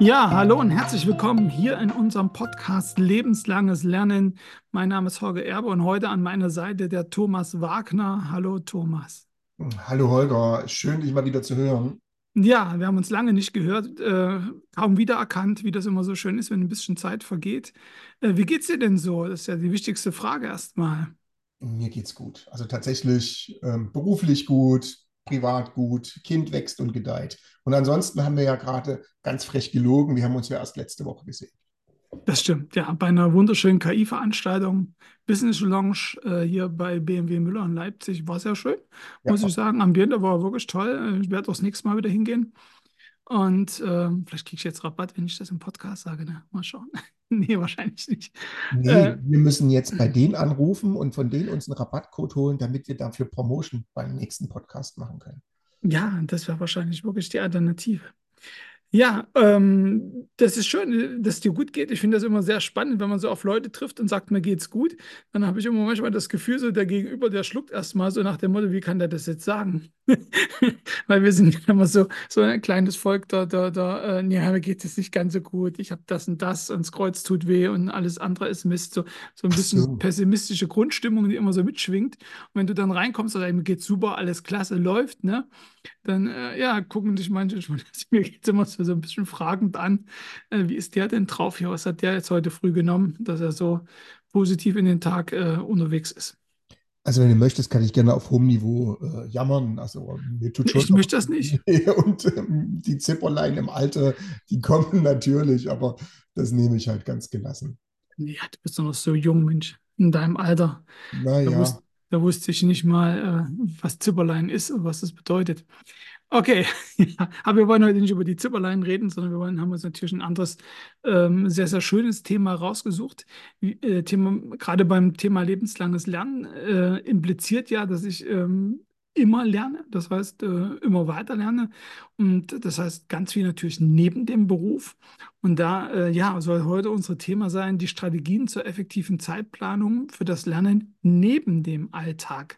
Ja, hallo und herzlich willkommen hier in unserem Podcast Lebenslanges Lernen. Mein Name ist Holger Erbe und heute an meiner Seite der Thomas Wagner. Hallo Thomas. Hallo Holger, schön dich mal wieder zu hören. Ja, wir haben uns lange nicht gehört, kaum wiedererkannt, wie das immer so schön ist, wenn ein bisschen Zeit vergeht. Wie geht's dir denn so? Das ist ja die wichtigste Frage erstmal. Mir geht's gut. Also tatsächlich beruflich gut, privat gut, Kind wächst und gedeiht. Und ansonsten haben wir ja gerade ganz frech gelogen. Wir haben uns ja erst letzte Woche gesehen. Das stimmt, ja, bei einer wunderschönen KI-Veranstaltung, Business Lounge hier bei BMW Müller in Leipzig, war sehr schön, muss ich Ja, sagen. Ambiente war wirklich toll. Ich werde auch das nächste Mal wieder hingehen. Und vielleicht kriege ich jetzt Rabatt, wenn ich das im Podcast sage. Ne? Mal schauen. Nee, wahrscheinlich nicht. nee, Äh, wir müssen jetzt bei denen anrufen und von denen uns einen Rabattcode holen, damit wir dafür Promotion beim nächsten Podcast machen können. ja, das wäre wahrscheinlich wirklich die Alternative. Ja, das ist schön, dass es dir gut geht. Ich finde das immer sehr spannend, wenn man so auf Leute trifft und sagt, mir geht's gut. Dann habe ich immer manchmal das Gefühl, so der Gegenüber, der schluckt erstmal so nach dem Motto, wie kann der das jetzt sagen? Weil wir sind ja immer so ein kleines Volk, ja, mir geht es nicht ganz so gut. Ich habe das und das Kreuz tut weh und alles andere ist Mist. So ein Ach bisschen so. pessimistische Grundstimmung, die immer so mitschwingt. Und wenn du dann reinkommst und sagst, mir geht's super, alles klasse, läuft, ne? Dann ja, gucken dich manche schon, mir geht es immer so ein bisschen fragend an, wie ist der denn drauf hier? Was hat der jetzt heute früh genommen, dass er so positiv in den Tag unterwegs ist? Also wenn du möchtest, kann ich gerne auf hohem Niveau jammern. Also mir tut Nee, schon ich noch möchte das nicht. weh. Und die Zipperlein im Alter, die kommen natürlich, aber das nehme ich halt ganz gelassen. Ja, du bist doch noch so jung, Mensch, in deinem Alter. Da Naja, wusste, da wusste ich nicht mal, was Zipperlein ist und was das bedeutet. Okay, ja, aber wir wollen heute nicht über die Zipperlein reden, sondern haben uns natürlich ein anderes, sehr, sehr schönes Thema rausgesucht. Gerade beim Thema lebenslanges Lernen impliziert ja, dass ich immer lerne, das heißt, immer weiter lerne. Und das heißt, ganz viel natürlich neben dem Beruf. Und da, ja, soll heute unser Thema sein, die Strategien zur effektiven Zeitplanung für das Lernen neben dem Alltag.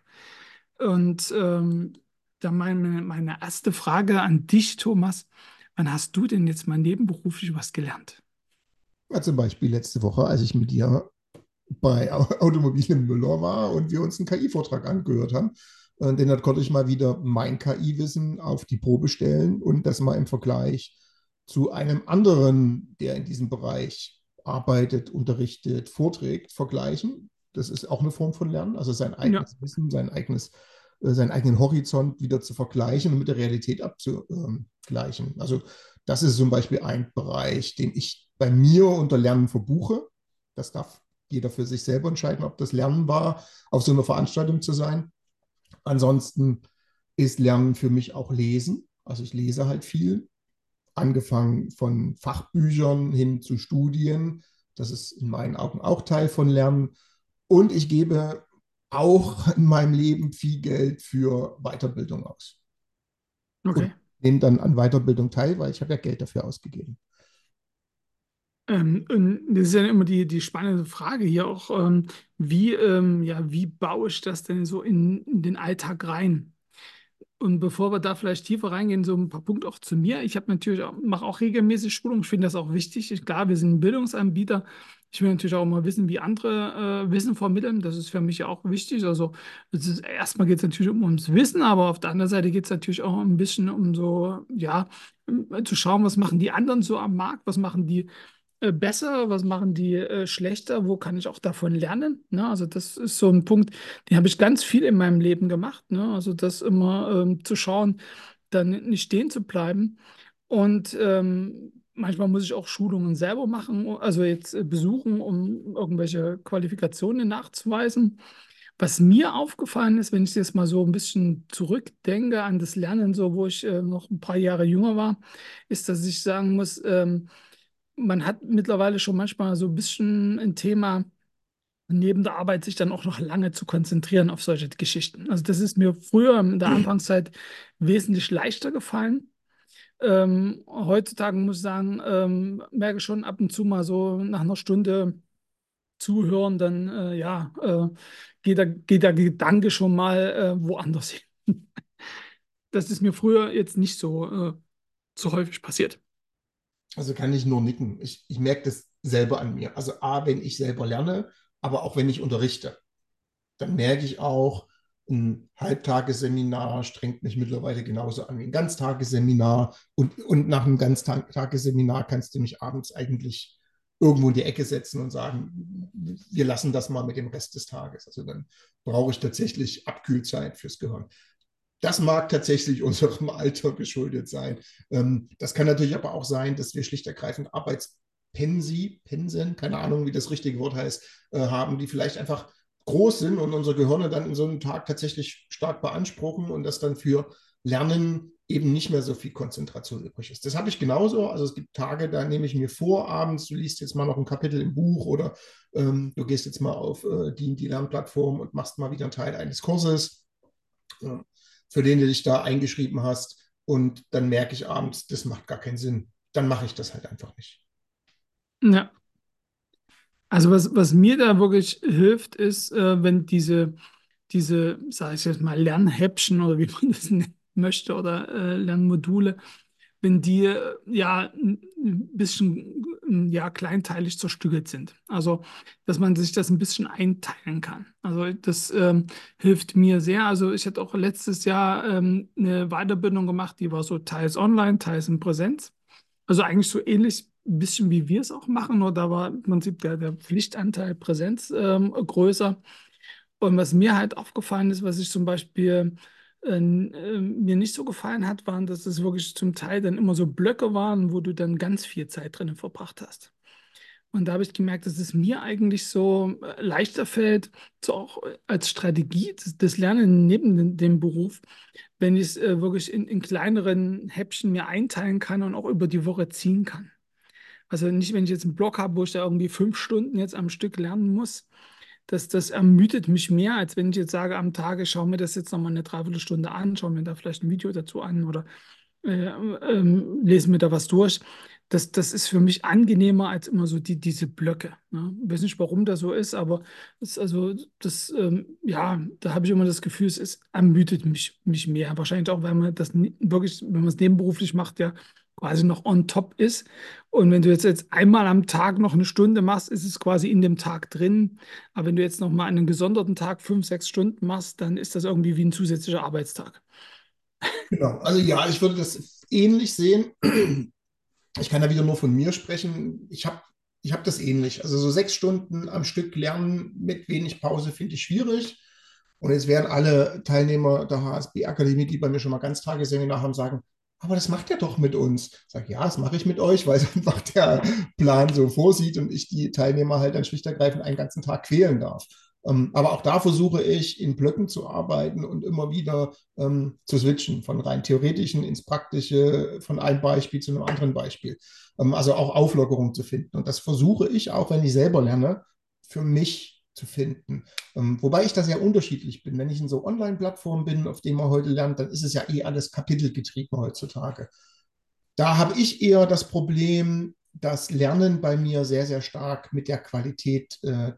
Und dann meine erste Frage an dich, Thomas. Wann hast du denn jetzt mal nebenberuflich was gelernt? ja, zum Beispiel letzte Woche, als ich mit dir bei Automobil im Müller war und wir uns einen KI-Vortrag angehört haben. Und dann konnte ich mal wieder mein KI-Wissen auf die Probe stellen und das mal im Vergleich zu einem anderen, der in diesem Bereich arbeitet, unterrichtet, vorträgt, vergleichen. Das ist auch eine Form von Lernen, also sein Ja, eigenes Wissen, seinen eigenen Horizont wieder zu vergleichen und mit der Realität abzugleichen. Also das ist zum Beispiel ein Bereich, den ich bei mir unter Lernen verbuche. Das darf jeder für sich selber entscheiden, ob das Lernen war, auf so einer Veranstaltung zu sein. Ansonsten ist Lernen für mich auch Lesen. Also ich lese halt viel, angefangen von Fachbüchern hin zu Studien. Das ist in meinen Augen auch Teil von Lernen. Und ich gebe auch in meinem Leben viel Geld für Weiterbildung aus. Und okay. nehme dann an Weiterbildung teil, weil ich habe ja Geld dafür ausgegeben. Und das ist ja immer die spannende Frage hier auch, ja, wie baue ich das denn so in den Alltag rein? Und bevor wir da vielleicht tiefer reingehen, so ein paar Punkte auch zu mir. Ich habe natürlich auch, mache auch regelmäßig Schulung. Ich finde das auch wichtig. Klar, wir sind ein Bildungsanbieter. Ich will natürlich auch mal wissen, wie andere Wissen vermitteln. Das ist für mich ja auch wichtig. Also erstmal geht es natürlich ums Wissen, aber auf der anderen Seite geht es natürlich auch ein bisschen um so, ja, zu schauen, was machen die anderen so am Markt, was machen die besser, was machen die schlechter, wo kann ich auch davon lernen. Ne? Also das ist so ein Punkt, den habe ich ganz viel in meinem Leben gemacht. Ne? Also das immer zu schauen, dann nicht stehen zu bleiben. Und manchmal muss ich auch Schulungen selber machen, also jetzt besuchen, um irgendwelche Qualifikationen nachzuweisen. Was mir aufgefallen ist, wenn ich jetzt mal so ein bisschen zurückdenke an das Lernen, so wo ich noch ein paar Jahre jünger war, ist, dass ich sagen muss, man hat mittlerweile schon manchmal so ein bisschen ein Thema, neben der Arbeit sich dann auch noch lange zu konzentrieren auf solche Geschichten. Also das ist mir früher in der Anfangszeit wesentlich leichter gefallen. Heutzutage muss ich sagen, merke ich schon ab und zu mal so nach einer Stunde zuhören, dann ja, geht der Gedanke schon mal woanders hin. Das ist mir früher jetzt nicht so häufig passiert. Also kann ich nur nicken. Ich merke das selber an mir. Also A, wenn ich selber lerne, aber auch wenn ich unterrichte, dann merke ich auch, ein Halbtagesseminar strengt mich mittlerweile genauso an wie ein Ganztagesseminar. Und nach einem Ganztagesseminar kannst du mich abends eigentlich irgendwo in die Ecke setzen und sagen, wir lassen das mal mit dem Rest des Tages. Also dann brauche ich tatsächlich Abkühlzeit fürs Gehirn. Das mag tatsächlich unserem Alter geschuldet sein. Das kann natürlich aber auch sein, dass wir schlicht und ergreifend Pensen, keine Ahnung, wie das richtige Wort heißt, haben, die vielleicht einfach groß sind und unsere Gehirne dann in so einem Tag tatsächlich stark beanspruchen und das dann für Lernen eben nicht mehr so viel Konzentration übrig ist. Das habe ich genauso. Also es gibt Tage, da nehme ich mir vor, abends, du liest jetzt mal noch ein Kapitel im Buch oder du gehst jetzt mal auf die Lernplattform und machst mal wieder einen Teil eines Kurses. Für den du dich da eingeschrieben hast. Und dann merke ich abends, das macht gar keinen Sinn. Dann mache ich das halt einfach nicht. Ja, also was mir da wirklich hilft, ist, wenn sage ich jetzt mal, Lernhäppchen oder wie man das nennen möchte oder Lernmodule, wenn die ja ein bisschen ja, kleinteilig zerstückelt sind. Also, dass man sich das ein bisschen einteilen kann. Also, das hilft mir sehr. Also, ich hatte auch letztes Jahr eine Weiterbildung gemacht, die war so teils online, teils in Präsenz. Also, eigentlich so ähnlich ein bisschen wie wir es auch machen, nur da war im Prinzip der Pflichtanteil Präsenz größer. Und was mir halt aufgefallen ist, was ich zum Beispiel mir nicht so gefallen hat, waren, dass es wirklich zum Teil dann immer so Blöcke waren, wo du dann ganz viel Zeit drinnen verbracht hast. Und da habe ich gemerkt, dass es mir eigentlich so leichter fällt, so auch als Strategie des Lernen neben dem Beruf, wenn ich es wirklich in kleineren Häppchen mir einteilen kann und auch über die Woche ziehen kann. Also nicht, wenn ich jetzt einen Block habe, wo ich da irgendwie 5 Stunden jetzt am Stück lernen muss, das ermüdet mich mehr, als wenn ich jetzt sage, am Tag, ich schaue mir das jetzt nochmal eine Dreiviertelstunde an, schaue mir da vielleicht ein Video dazu an oder lese mir da was durch. Das ist für mich angenehmer als immer so diese Blöcke. Ne? Ich weiß nicht, warum das so ist, aber ja, da habe ich immer das Gefühl, es ermüdet mich mehr. Wahrscheinlich auch, weil man das wirklich, wenn man es nebenberuflich macht, ja quasi noch on top ist. Und wenn du jetzt einmal am Tag noch eine Stunde machst, ist es quasi in dem Tag drin. Aber wenn du jetzt noch mal einen gesonderten Tag 5, 6 Stunden machst, dann ist das irgendwie wie ein zusätzlicher Arbeitstag. Genau. Also ja, ich würde das ähnlich sehen. Ich kann da wieder nur von mir sprechen. Ich hab das ähnlich. Also so 6 Stunden am Stück lernen mit wenig Pause finde ich schwierig. Und jetzt werden alle Teilnehmer der HSB-Akademie, die bei mir schon mal Ganztagesseminar haben, sagen, aber das macht er doch mit uns. Ich sage, ja, das mache ich mit euch, weil es einfach der Plan so vorsieht und ich die Teilnehmer halt dann schlicht und ergreifend einen ganzen Tag quälen darf. Aber auch da versuche ich, in Blöcken zu arbeiten und immer wieder zu switchen, von rein theoretischen ins Praktische, von einem Beispiel zu einem anderen Beispiel. Also auch Auflockerung zu finden. Und das versuche ich auch, wenn ich selber lerne, für mich zu finden. Wobei ich da sehr unterschiedlich bin. Wenn ich in so Online-Plattformen bin, auf denen man heute lernt, dann ist es ja eh alles kapitelgetrieben heutzutage. Da habe ich eher das Problem, dass Lernen bei mir sehr, sehr stark mit der Qualität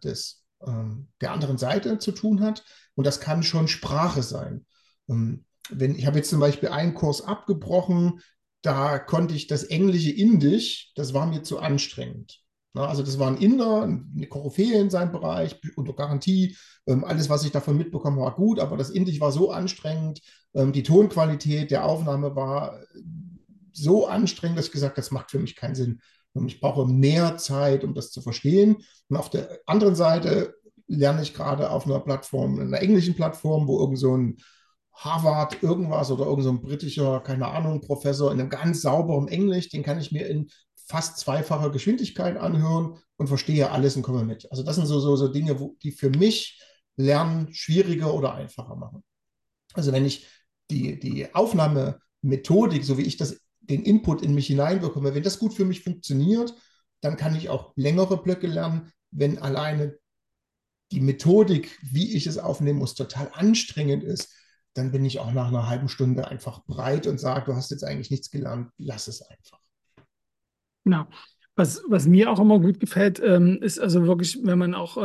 der anderen Seite zu tun hat. Und das kann schon Sprache sein. Ich habe jetzt zum Beispiel einen Kurs abgebrochen, da konnte ich das englische Indisch, das war mir zu anstrengend. Na, also das war ein Inder, eine Koryphäe in seinem Bereich, unter Garantie. Alles, was ich davon mitbekommen habe, war gut, aber das Indisch war so anstrengend. Die Tonqualität der Aufnahme war so anstrengend, dass ich gesagt habe, das macht für mich keinen Sinn. Und ich brauche mehr Zeit, um das zu verstehen. Und auf der anderen Seite lerne ich gerade auf einer Plattform, einer englischen Plattform, wo irgend so ein Harvard irgendwas oder irgend so ein britischer, keine Ahnung, Professor in einem ganz sauberen Englisch, den kann ich mir in fast zweifacher Geschwindigkeit anhören und verstehe alles und komme mit. Also das sind so Dinge, die für mich Lernen schwieriger oder einfacher machen. Also wenn ich die Aufnahmemethodik, so wie ich den Input in mich hineinbekomme, wenn das gut für mich funktioniert, dann kann ich auch längere Blöcke lernen. Wenn alleine die Methodik, wie ich es aufnehmen muss, total anstrengend ist, dann bin ich auch nach einer halben Stunde einfach breit und sage, du hast jetzt eigentlich nichts gelernt, lass es einfach. Genau. Was mir auch immer gut gefällt, ist also wirklich, wenn man auch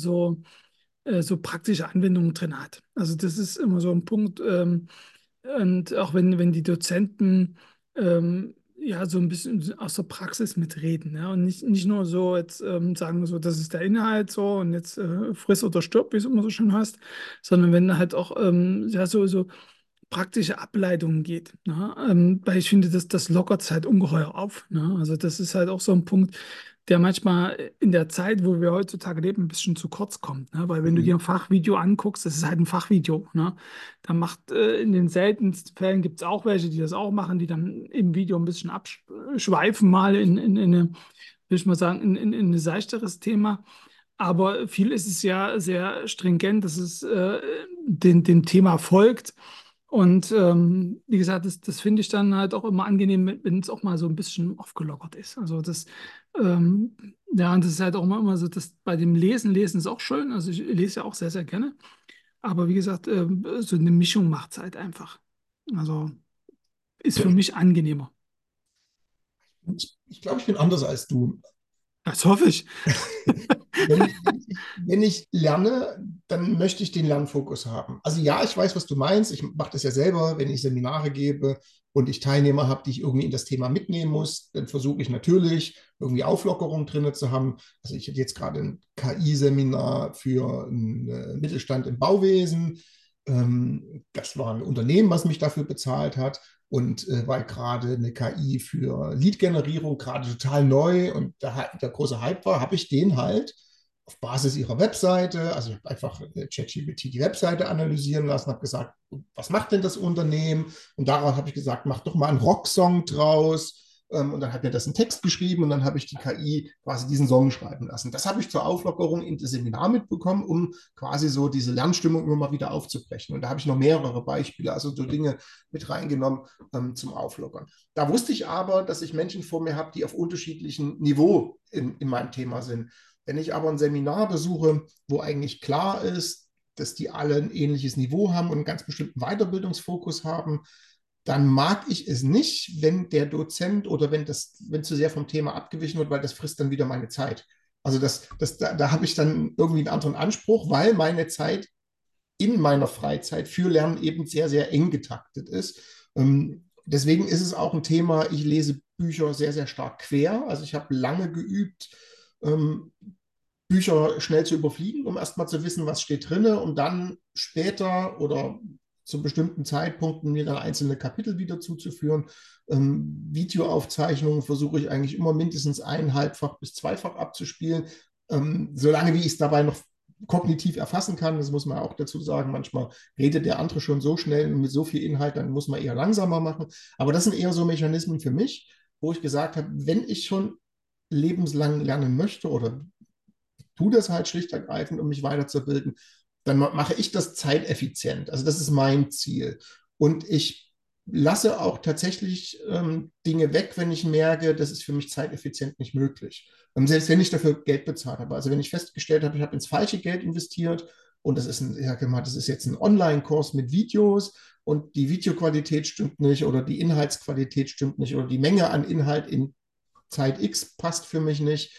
so praktische Anwendungen drin hat. Also das ist immer so ein Punkt. Und auch wenn die Dozenten ja, so ein bisschen aus der Praxis mitreden, ja, und nicht nur so jetzt sagen, so, das ist der Inhalt so und jetzt friss oder stirb, wie es immer so schön heißt, sondern wenn halt auch ja, so praktische Ableitungen geht. Ne? Weil ich finde, das lockert es halt ungeheuer auf. Ne? Also das ist halt auch so ein Punkt, der manchmal in der Zeit, wo wir heutzutage leben, ein bisschen zu kurz kommt. Ne? Weil wenn du dir ein Mhm. Fachvideo anguckst, das ist halt ein Fachvideo. Ne? Da macht in den seltensten Fällen gibt es auch welche, die das auch machen, die dann im Video ein bisschen abschweifen mal in eine, will ich mal sagen, in ein seichteres Thema. Aber viel ist es ja sehr stringent, dass es dem Thema folgt. Und wie gesagt, das finde ich dann halt auch immer angenehm, wenn es auch mal so ein bisschen aufgelockert ist. Also ähm, ja, und das ist halt auch immer so, dass bei dem Lesen ist auch schön. Also ich lese ja auch sehr, sehr gerne. Aber wie gesagt, so eine Mischung macht es halt einfach. Also ist für mich angenehmer. Ich glaube, ich bin anders als du. Das hoffe ich. Wenn ich lerne, dann möchte ich den Lernfokus haben. Also ja, ich weiß, was du meinst. Ich mache das ja selber, wenn ich Seminare gebe und ich Teilnehmer habe, die ich irgendwie in das Thema mitnehmen muss, dann versuche ich natürlich irgendwie Auflockerung drin zu haben. Also ich hatte jetzt gerade ein KI-Seminar für einen Mittelstand im Bauwesen. Das war ein Unternehmen, was mich dafür bezahlt hat. Und weil gerade eine KI für Lead-Generierung gerade total neu und der große Hype war, habe ich den halt auf Basis ihrer Webseite, also ich habe einfach ChatGPT die Webseite analysieren lassen, habe gesagt, was macht denn das Unternehmen? Und darauf habe ich gesagt, mach doch mal einen Rocksong draus. Und dann hat mir das einen Text geschrieben und dann habe ich die KI quasi diesen Song schreiben lassen. Das habe ich zur Auflockerung in das Seminar mitbekommen, um quasi so diese Lernstimmung immer mal wieder aufzubrechen. Und da habe ich noch mehrere Beispiele, also so Dinge mit reingenommen zum Auflockern. Da wusste ich aber, dass ich Menschen vor mir habe, die auf unterschiedlichem Niveau in meinem Thema sind. Wenn ich aber ein Seminar besuche, wo eigentlich klar ist, dass die alle ein ähnliches Niveau haben und einen ganz bestimmten Weiterbildungsfokus haben, dann mag ich es nicht, wenn der Dozent oder wenn zu sehr vom Thema abgewichen wird, weil das frisst dann wieder meine Zeit. Also da habe ich dann irgendwie einen anderen Anspruch, weil meine Zeit in meiner Freizeit für Lernen eben sehr, sehr eng getaktet ist. Deswegen ist es auch ein Thema, ich lese Bücher sehr, sehr stark quer. Also ich habe lange geübt, ähm, Bücher schnell zu überfliegen, um erstmal zu wissen, was steht drin, und dann später oder zu bestimmten Zeitpunkten mir dann einzelne Kapitel wieder zuzuführen. Videoaufzeichnungen versuche ich eigentlich immer mindestens eineinhalbfach bis zweifach abzuspielen, solange wie ich es dabei noch kognitiv erfassen kann. Das muss man auch dazu sagen. Manchmal redet der andere schon so schnell und mit so viel Inhalt, dann muss man eher langsamer machen. Aber das sind eher so Mechanismen für mich, wo ich gesagt habe, wenn ich schon lebenslang lernen möchte oder tue das halt schlicht und ergreifend, um mich weiterzubilden, dann mache ich das zeiteffizient. Also das ist mein Ziel. Und ich lasse auch tatsächlich Dinge weg, wenn ich merke, das ist für mich zeiteffizient nicht möglich. Selbst wenn ich dafür Geld bezahlt habe. Also wenn ich festgestellt habe, ich habe ins falsche Geld investiert und das ist jetzt ein Online-Kurs mit Videos und die Videoqualität stimmt nicht oder die Inhaltsqualität stimmt nicht oder die Menge an Inhalt in Zeit X passt für mich nicht,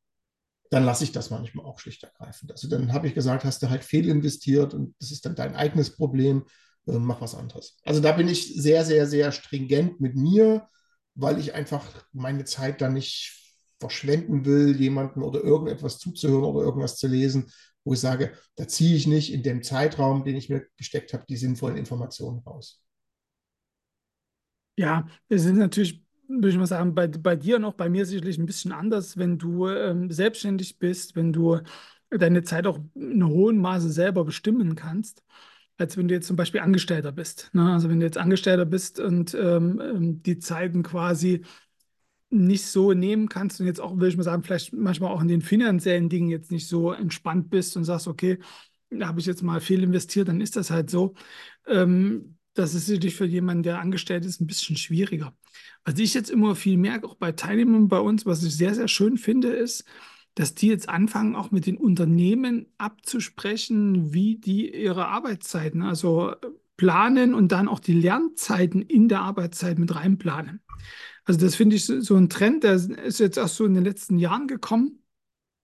dann lasse ich das manchmal auch schlicht ergreifend. Also dann habe ich gesagt, hast du halt fehlinvestiert und das ist dann dein eigenes Problem, mach was anderes. Also da bin ich sehr, sehr, sehr stringent mit mir, weil ich einfach meine Zeit da nicht verschwenden will, jemandem oder irgendetwas zuzuhören oder irgendwas zu lesen, wo ich sage, da ziehe ich nicht in dem Zeitraum, den ich mir gesteckt habe, die sinnvollen Informationen raus. Ja, es ist natürlich, würde ich mal sagen, bei dir noch, bei mir sicherlich ein bisschen anders, wenn du selbstständig bist, wenn du deine Zeit auch in hohem Maße selber bestimmen kannst, als wenn du jetzt zum Beispiel Angestellter bist. Ne? Also wenn du jetzt Angestellter bist und die Zeiten quasi nicht so nehmen kannst und jetzt auch, will ich mal sagen, vielleicht manchmal auch in den finanziellen Dingen jetzt nicht so entspannt bist und sagst, okay, da habe ich jetzt mal viel investiert, dann ist das halt so. Das ist sicherlich für jemanden, der angestellt ist, ein bisschen schwieriger. Was ich jetzt immer viel merke, auch bei Teilnehmern bei uns, was ich sehr, sehr schön finde, ist, dass die jetzt anfangen, auch mit den Unternehmen abzusprechen, wie die ihre Arbeitszeiten, also planen und dann auch die Lernzeiten in der Arbeitszeit mit reinplanen. Also das finde ich so ein Trend, der ist jetzt erst so in den letzten Jahren gekommen.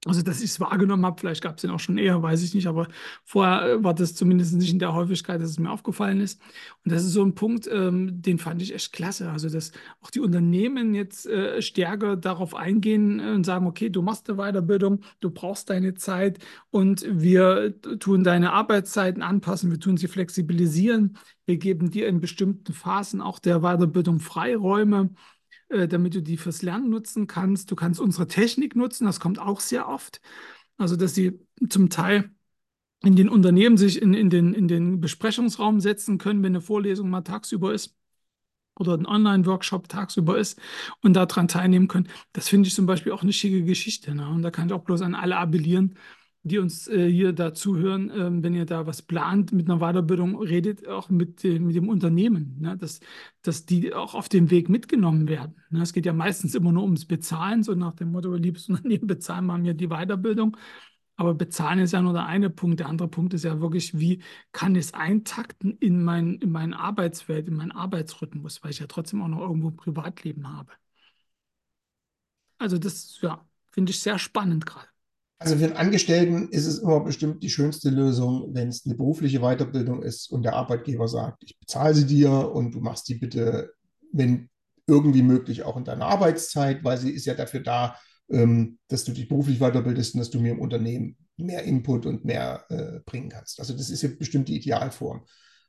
Also, dass ich es wahrgenommen habe, vielleicht gab es den auch schon eher, weiß ich nicht, aber vorher war das zumindest nicht in der Häufigkeit, dass es mir aufgefallen ist. Und das ist so ein Punkt, den fand ich echt klasse. Also, dass auch die Unternehmen jetzt stärker darauf eingehen und sagen, okay, du machst eine Weiterbildung, du brauchst deine Zeit und wir tun deine Arbeitszeiten anpassen, wir tun sie flexibilisieren, wir geben dir in bestimmten Phasen auch der Weiterbildung Freiräume, damit du die fürs Lernen nutzen kannst. Du kannst unsere Technik nutzen, das kommt auch sehr oft. Also, dass sie zum Teil in den Unternehmen sich in den Besprechungsraum setzen können, wenn eine Vorlesung mal tagsüber ist oder ein Online-Workshop tagsüber ist und daran teilnehmen können. Das finde ich zum Beispiel auch eine schicke Geschichte. Ne? Und da kann ich auch bloß an alle appellieren, die uns hier da zuhören, wenn ihr da was plant mit einer Weiterbildung, redet auch mit dem Unternehmen, ne? Dass die auch auf dem Weg mitgenommen werden. Ne? Es geht ja meistens immer nur ums Bezahlen, so nach dem Motto, liebes Unternehmen, bezahlen wir mir die Weiterbildung. Aber bezahlen ist ja nur der eine Punkt. Der andere Punkt ist ja wirklich, wie kann ich es eintakten in mein Arbeitswelt, in meinen Arbeitsrhythmus, weil ich ja trotzdem auch noch irgendwo ein Privatleben habe. Also das, ja, finde ich sehr spannend gerade. Also für den Angestellten ist es immer bestimmt die schönste Lösung, wenn es eine berufliche Weiterbildung ist und der Arbeitgeber sagt, ich bezahle sie dir und du machst die bitte, wenn irgendwie möglich, auch in deiner Arbeitszeit, weil sie ist ja dafür da, dass du dich beruflich weiterbildest und dass du mir im Unternehmen mehr Input und mehr bringen kannst. Also das ist ja bestimmt die Idealform.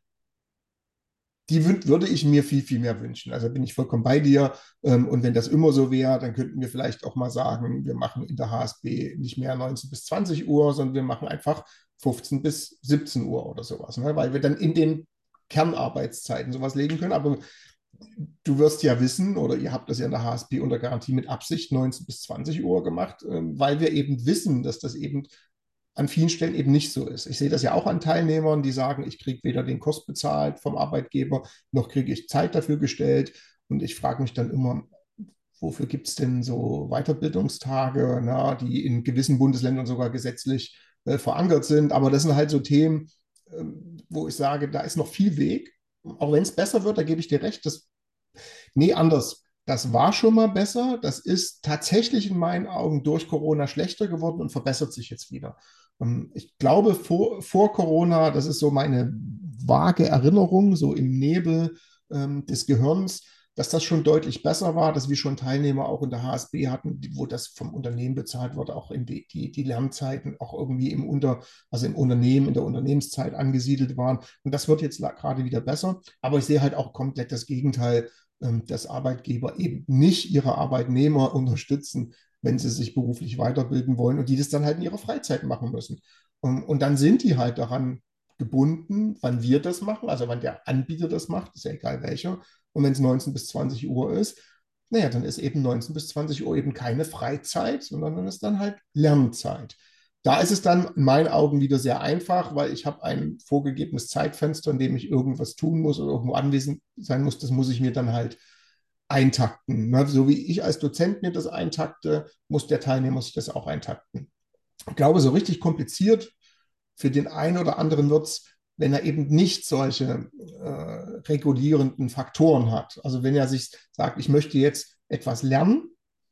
Die würde ich mir viel, viel mehr wünschen. Also bin ich vollkommen bei dir. Und wenn das immer so wäre, dann könnten wir vielleicht auch mal sagen, wir machen in der HSB nicht mehr 19 bis 20 Uhr, sondern wir machen einfach 15 bis 17 Uhr oder sowas, ne? Weil wir dann in den Kernarbeitszeiten sowas legen können. Aber du wirst ja wissen, oder ihr habt das ja in der HSB unter Garantie mit Absicht 19 bis 20 Uhr gemacht, weil wir eben wissen, dass das eben an vielen Stellen eben nicht so ist. Ich sehe das ja auch an Teilnehmern, die sagen, ich kriege weder den Kurs bezahlt vom Arbeitgeber, noch kriege ich Zeit dafür gestellt. Und ich frage mich dann immer, wofür gibt es denn so Weiterbildungstage, na, die in gewissen Bundesländern sogar gesetzlich verankert sind. Aber das sind halt so Themen, wo ich sage, da ist noch viel Weg. Auch wenn es besser wird, da gebe ich dir recht, nee, anders. Das war schon mal besser. Das ist tatsächlich in meinen Augen durch Corona schlechter geworden und verbessert sich jetzt wieder. Ich glaube, vor Corona, das ist so meine vage Erinnerung, so im Nebel des Gehirns, dass das schon deutlich besser war, dass wir schon Teilnehmer auch in der HSB hatten, wo das vom Unternehmen bezahlt wurde, auch in die Lernzeiten auch irgendwie also im Unternehmen, in der Unternehmenszeit angesiedelt waren. Und das wird jetzt gerade wieder besser. Aber ich sehe halt auch komplett das Gegenteil, dass Arbeitgeber eben nicht ihre Arbeitnehmer unterstützen, wenn sie sich beruflich weiterbilden wollen und die das dann halt in ihrer Freizeit machen müssen. Und dann sind die halt daran gebunden, wann wir das machen, also wann der Anbieter das macht, ist ja egal welcher. Und wenn es 19 bis 20 Uhr ist, naja, dann ist eben 19 bis 20 Uhr eben keine Freizeit, sondern dann ist dann halt Lernzeit. Da ist es dann in meinen Augen wieder sehr einfach, weil ich habe ein vorgegebenes Zeitfenster, in dem ich irgendwas tun muss oder irgendwo anwesend sein muss. Das muss ich mir dann halt eintakten. Ne? So wie ich als Dozent mir das eintakte, muss der Teilnehmer sich das auch eintakten. Ich glaube, so richtig kompliziert für den einen oder anderen wird es, wenn er eben nicht solche regulierenden Faktoren hat. Also wenn er sich sagt, ich möchte jetzt etwas lernen,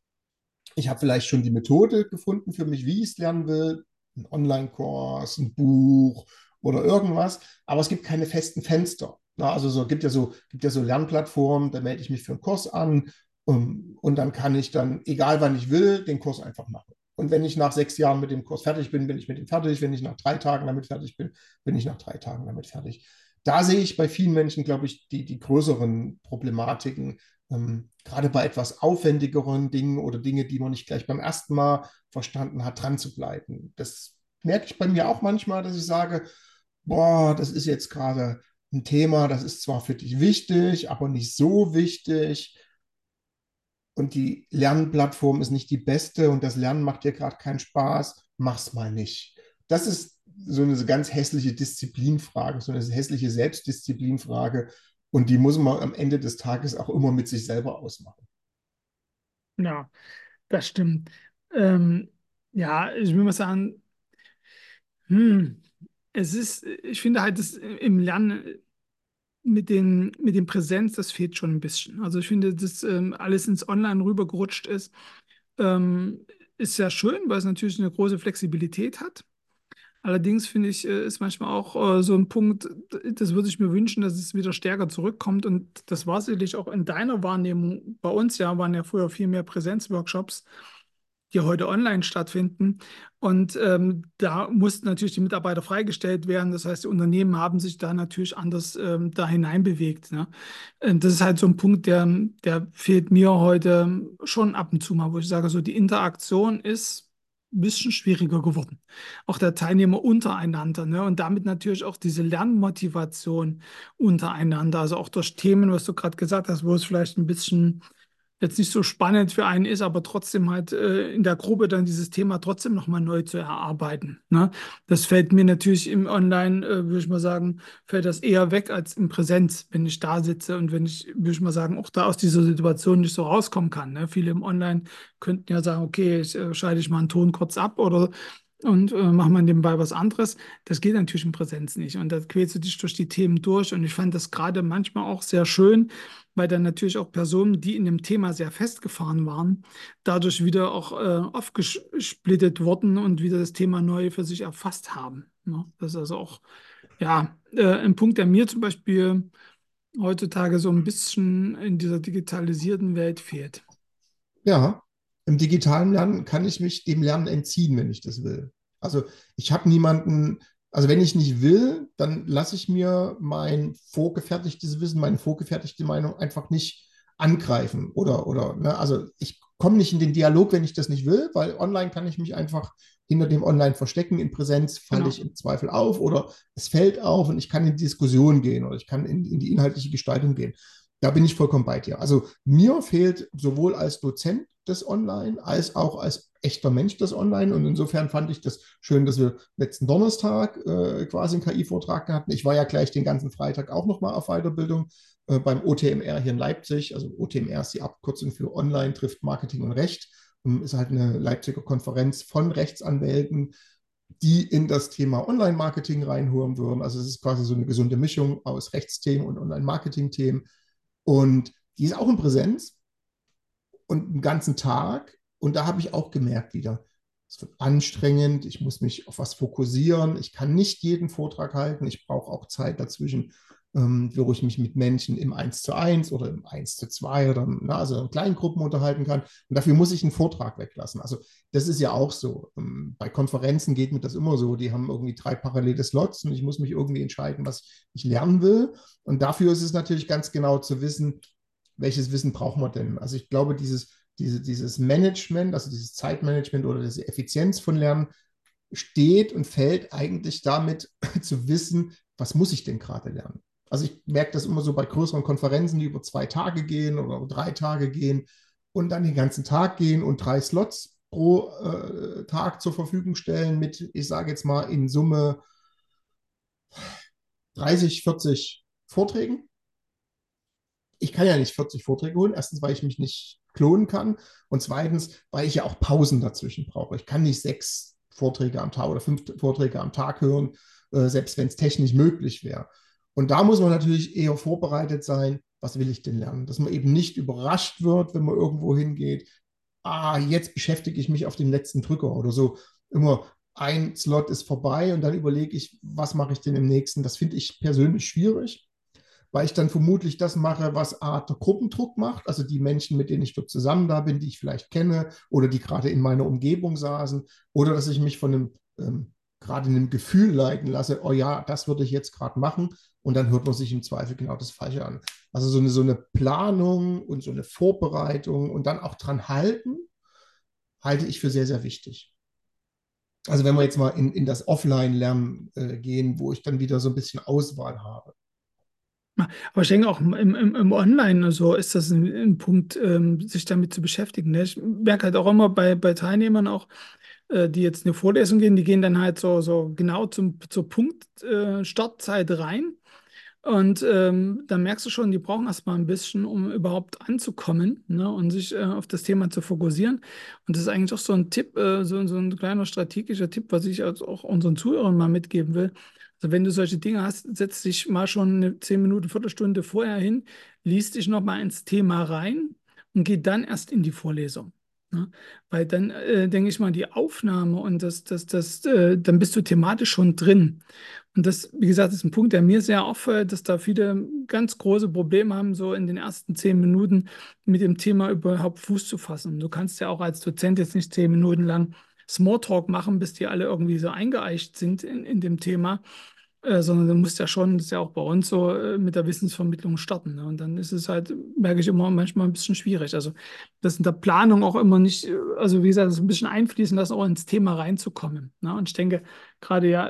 ich habe vielleicht schon die Methode gefunden für mich, wie ich es lernen will, ein Online-Kurs, ein Buch oder irgendwas, aber es gibt keine festen Fenster. Na, also gibt ja so Lernplattformen, da melde ich mich für einen Kurs an und dann kann ich dann, egal wann ich will, den Kurs einfach machen. Und wenn ich nach 6 Jahren mit dem Kurs fertig bin, bin ich mit ihm fertig. Wenn ich nach 3 Tagen damit fertig bin, bin ich nach 3 Tagen damit fertig. Da sehe ich bei vielen Menschen, glaube ich, die größeren Problematiken, gerade bei etwas aufwendigeren Dingen oder Dinge, die man nicht gleich beim ersten Mal verstanden hat, dran zu bleiben. Das merke ich bei mir auch manchmal, dass ich sage, boah, das ist jetzt gerade ein Thema, das ist zwar für dich wichtig, aber nicht so wichtig. Und die Lernplattform ist nicht die beste und das Lernen macht dir gerade keinen Spaß, mach's mal nicht. Das ist so eine ganz hässliche Disziplinfrage, so eine hässliche Selbstdisziplinfrage. Und die muss man am Ende des Tages auch immer mit sich selber ausmachen. Ja, das stimmt. Ähm, ja, ich will mal sagen, hm, ich finde halt, dass im Lernen mit dem Präsenz, das fehlt schon ein bisschen. Also ich finde, dass alles ins Online rübergerutscht ist. Ähm, ist sehr schön, weil es natürlich eine große Flexibilität hat. Allerdings finde ich, ist manchmal auch so ein Punkt, das würde ich mir wünschen, dass es wieder stärker zurückkommt. Und das war sicherlich auch in deiner Wahrnehmung. Bei uns ja waren ja früher viel mehr Präsenzworkshops, die heute online stattfinden. Und da mussten natürlich die Mitarbeiter freigestellt werden. Das heißt, die Unternehmen haben sich da natürlich anders da hineinbewegt. Ne? Das ist halt so ein Punkt, der fehlt mir heute schon ab und zu mal, wo ich sage, so die Interaktion ist ein bisschen schwieriger geworden. Auch der Teilnehmer untereinander, ne? Und damit natürlich auch diese Lernmotivation untereinander. Also auch durch Themen, was du gerade gesagt hast, wo es vielleicht ein bisschen jetzt nicht so spannend für einen ist, aber trotzdem halt in der Gruppe dann dieses Thema trotzdem nochmal neu zu erarbeiten. Ne? Das fällt mir natürlich im Online, würde ich mal sagen, fällt das eher weg als in Präsenz, wenn ich da sitze und wenn ich, würde ich mal sagen, auch da aus dieser Situation nicht so rauskommen kann. Ne? Viele im Online könnten ja sagen, okay, schalte ich mal einen Ton kurz ab oder und mache mal nebenbei was anderes. Das geht natürlich in Präsenz nicht. Und da quälst du dich durch die Themen durch. Und ich fand das gerade manchmal auch sehr schön, weil dann natürlich auch Personen, die in dem Thema sehr festgefahren waren, dadurch wieder auch aufgesplittet wurden und wieder das Thema neu für sich erfasst haben. Ne? Das ist also auch ja, ein Punkt, der mir zum Beispiel heutzutage so ein bisschen in dieser digitalisierten Welt fehlt. Ja, im digitalen Lernen kann ich mich dem Lernen entziehen, wenn ich das will. Also ich habe niemanden, also wenn ich nicht will, dann lasse ich mir mein vorgefertigtes Wissen, meine vorgefertigte Meinung einfach nicht angreifen ne? Also ich komme nicht in den Dialog, wenn ich das nicht will, weil online kann ich mich einfach hinter dem Online verstecken. In Präsenz falle Genau. ich im Zweifel auf oder es fällt auf und ich kann in die Diskussion gehen oder ich kann in die inhaltliche Gestaltung gehen. Da bin ich vollkommen bei dir. Also mir fehlt sowohl als Dozent das Online als auch als echter Mensch das Online. Und insofern fand ich das schön, dass wir letzten Donnerstag quasi einen KI-Vortrag hatten. Ich war ja gleich den ganzen Freitag auch nochmal auf Weiterbildung beim OTMR hier in Leipzig. Also OTMR ist die Abkürzung für Online trifft Marketing und Recht. Ist halt eine Leipziger Konferenz von Rechtsanwälten, die in das Thema Online-Marketing reinhören würden. Also es ist quasi so eine gesunde Mischung aus Rechtsthemen und Online-Marketing-Themen. Und die ist auch in Präsenz und einen ganzen Tag. Und da habe ich auch gemerkt wieder, es wird anstrengend, ich muss mich auf was fokussieren, ich kann nicht jeden Vortrag halten, ich brauche auch Zeit dazwischen, wo ich mich mit Menschen im 1:1 oder im 1:2 oder also in kleinen Gruppen unterhalten kann. Und dafür muss ich einen Vortrag weglassen. Also das ist ja auch so. Bei Konferenzen geht mir das immer so, die haben irgendwie 3 parallele Slots und ich muss mich irgendwie entscheiden, was ich lernen will. Und dafür ist es natürlich ganz genau zu wissen, welches Wissen braucht man denn? Also ich glaube, dieses Management, also dieses Zeitmanagement oder diese Effizienz von Lernen steht und fällt eigentlich damit zu wissen, was muss ich denn gerade lernen? Also ich merke das immer so bei größeren Konferenzen, die über 2 Tage gehen oder 3 Tage gehen und dann den ganzen Tag gehen und 3 Slots pro Tag zur Verfügung stellen mit, ich sage jetzt mal in Summe 30, 40 Vorträgen. Ich kann ja nicht 40 Vorträge holen. Erstens, weil ich mich nicht klonen kann. Und zweitens, weil ich ja auch Pausen dazwischen brauche. Ich kann nicht 6 Vorträge am Tag oder 5 Vorträge am Tag hören, selbst wenn es technisch möglich wäre. Und da muss man natürlich eher vorbereitet sein, was will ich denn lernen? Dass man eben nicht überrascht wird, wenn man irgendwo hingeht. Ah, jetzt beschäftige ich mich auf den letzten Drücker oder so. Immer ein Slot ist vorbei und dann überlege ich, was mache ich denn im nächsten? Das finde ich persönlich schwierig, weil ich dann vermutlich das mache, was Art der Gruppendruck macht, also die Menschen, mit denen ich dort zusammen da bin, die ich vielleicht kenne oder die gerade in meiner Umgebung saßen, oder dass ich mich von einem gerade in einem Gefühl leiten lasse, oh ja, das würde ich jetzt gerade machen, und dann hört man sich im Zweifel genau das Falsche an. Also so eine Planung und so eine Vorbereitung und dann auch dran halten, halte ich für sehr, sehr wichtig. Also wenn wir jetzt mal in das Offline-Lernen gehen, wo ich dann wieder so ein bisschen Auswahl habe. Aber ich denke auch im Online so ist das ein Punkt, sich damit zu beschäftigen. Ne? Ich merke halt auch immer bei Teilnehmern auch, die jetzt in eine Vorlesung gehen, die gehen dann halt so genau zur Startzeit rein. Und dann merkst du schon, die brauchen erstmal ein bisschen, um überhaupt anzukommen, ne, und sich auf das Thema zu fokussieren. Und das ist eigentlich auch so ein Tipp, so ein kleiner strategischer Tipp, was ich also auch unseren Zuhörern mal mitgeben will. Also wenn du solche Dinge hast, setz dich mal schon eine 10 Minuten, Viertelstunde vorher hin, liest dich nochmal ins Thema rein und geh dann erst in die Vorlesung. Ne? Weil dann denke ich mal, die Aufnahme und dann bist du thematisch schon drin. Und das, wie gesagt, ist ein Punkt, der mir sehr auffällt, dass da viele ganz große Probleme haben, so in den ersten 10 Minuten mit dem Thema überhaupt Fuß zu fassen. Du kannst ja auch als Dozent jetzt nicht 10 Minuten lang Smalltalk machen, bis die alle irgendwie so eingeeicht sind in dem Thema, sondern du musst ja schon, das ist ja auch bei uns so, mit der Wissensvermittlung starten. Ne? Und dann ist es halt, merke ich immer, manchmal ein bisschen schwierig. Also das in der Planung auch immer nicht, also wie gesagt, das ein bisschen einfließen lassen, auch ins Thema reinzukommen. Ne? Und ich denke, gerade ja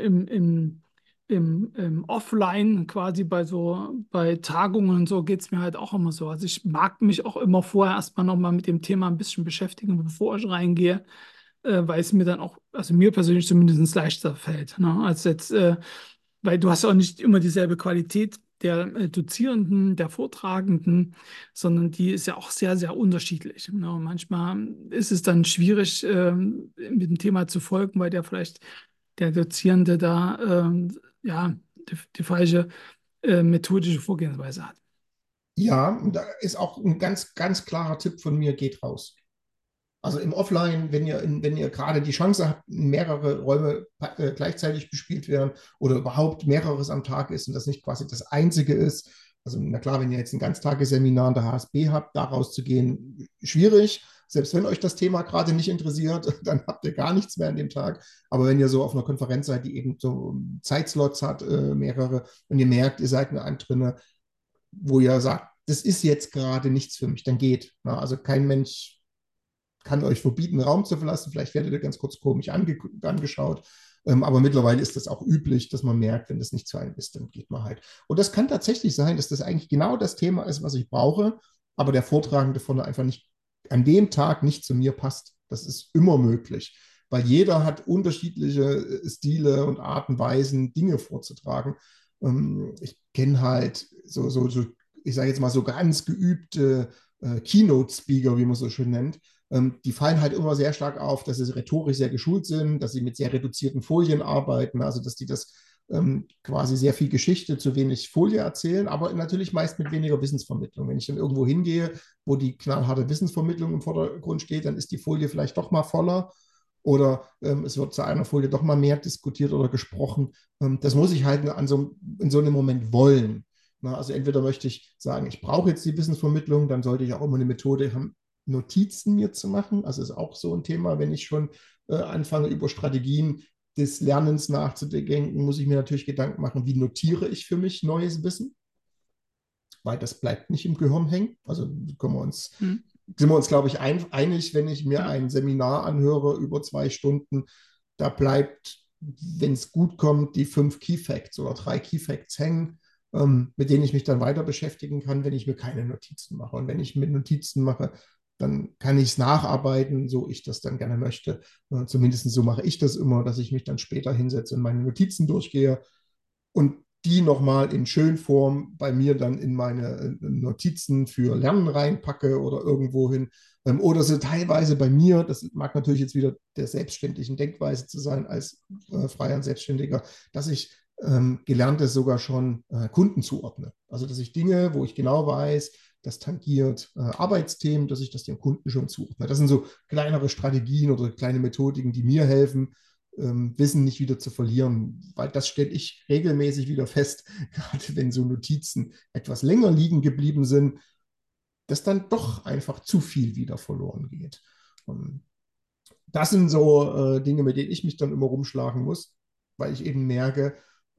im Offline, quasi bei Tagungen und so, geht es mir halt auch immer so. Also ich mag mich auch immer vorher erstmal nochmal mit dem Thema ein bisschen beschäftigen, bevor ich reingehe, weil es mir dann auch, also mir persönlich zumindest leichter fällt, ne? Als jetzt, weil du hast auch nicht immer dieselbe Qualität der Dozierenden, der Vortragenden, sondern die ist ja auch sehr, sehr unterschiedlich. Ne? Und manchmal ist es dann schwierig, mit dem Thema zu folgen, weil der Dozierende da ja die falsche methodische Vorgehensweise hat. Ja, und da ist auch ein ganz, ganz klarer Tipp von mir, geht raus. Also im Offline, wenn ihr gerade die Chance habt, mehrere Räume gleichzeitig bespielt werden oder überhaupt mehreres am Tag ist und das nicht quasi das einzige ist. Also na klar, wenn ihr jetzt ein Ganztagesseminar an der HSB habt, da rauszugehen, schwierig. Selbst wenn euch das Thema gerade nicht interessiert, dann habt ihr gar nichts mehr an dem Tag. Aber wenn ihr so auf einer Konferenz seid, die eben so Zeitslots hat, mehrere, und ihr merkt, ihr seid in einem drinne, wo ihr sagt, das ist jetzt gerade nichts für mich, dann geht. Na, also kein Mensch kann euch verbieten, den Raum zu verlassen. Vielleicht werdet ihr ganz kurz komisch angeschaut. Aber mittlerweile ist das auch üblich, dass man merkt, wenn das nicht zu einem ist, dann geht man halt. Und das kann tatsächlich sein, dass das eigentlich genau das Thema ist, was ich brauche, aber der Vortragende vorne einfach nicht an dem Tag nicht zu mir passt. Das ist immer möglich, weil jeder hat unterschiedliche Stile und Arten, Weisen, Dinge vorzutragen. Ich kenne halt ich sage jetzt mal so ganz geübte Keynote-Speaker, wie man so schön nennt, die fallen halt immer sehr stark auf, dass sie rhetorisch sehr geschult sind, dass sie mit sehr reduzierten Folien arbeiten, also dass die das quasi sehr viel Geschichte zu wenig Folie erzählen, aber natürlich meist mit weniger Wissensvermittlung. Wenn ich dann irgendwo hingehe, wo die knallharte Wissensvermittlung im Vordergrund steht, dann ist die Folie vielleicht doch mal voller oder es wird zu einer Folie doch mal mehr diskutiert oder gesprochen. Das muss ich halt in so einem Moment wollen. Na, also entweder möchte ich sagen, ich brauche jetzt die Wissensvermittlung, dann sollte ich auch immer eine Methode haben, Notizen mir zu machen. Also ist auch so ein Thema, wenn ich schon anfange, über Strategien des Lernens nachzudenken, muss ich mir natürlich Gedanken machen, wie notiere ich für mich neues Wissen, weil das bleibt nicht im Gehirn hängen. Also Hm. sind wir uns, glaube ich, einig, wenn ich mir Ja. ein Seminar anhöre über 2 Stunden, da bleibt, wenn es gut kommt, die 5 Key Facts oder 3 Key Facts hängen, mit denen ich mich dann weiter beschäftigen kann, wenn ich mir keine Notizen mache. Und wenn ich mir Notizen mache, dann kann ich es nacharbeiten, so ich das dann gerne möchte. Zumindest so mache ich das immer, dass ich mich dann später hinsetze und meine Notizen durchgehe und die nochmal in Schönform bei mir dann in meine Notizen für Lernen reinpacke oder irgendwo hin. Oder so teilweise bei mir, das mag natürlich jetzt wieder der selbstständigen Denkweise zu sein als freier und Selbstständiger, dass ich Gelerntes sogar schon Kunden zuordne. Also dass ich Dinge, wo ich genau weiß, das tangiert Arbeitsthemen, dass ich das dem Kunden schon zuordne. Das sind so kleinere Strategien oder kleine Methodiken, die mir helfen, Wissen nicht wieder zu verlieren, weil das stelle ich regelmäßig wieder fest, gerade wenn so Notizen etwas länger liegen geblieben sind, dass dann doch einfach zu viel wieder verloren geht. Und das sind so Dinge, mit denen ich mich dann immer rumschlagen muss, weil ich eben merke,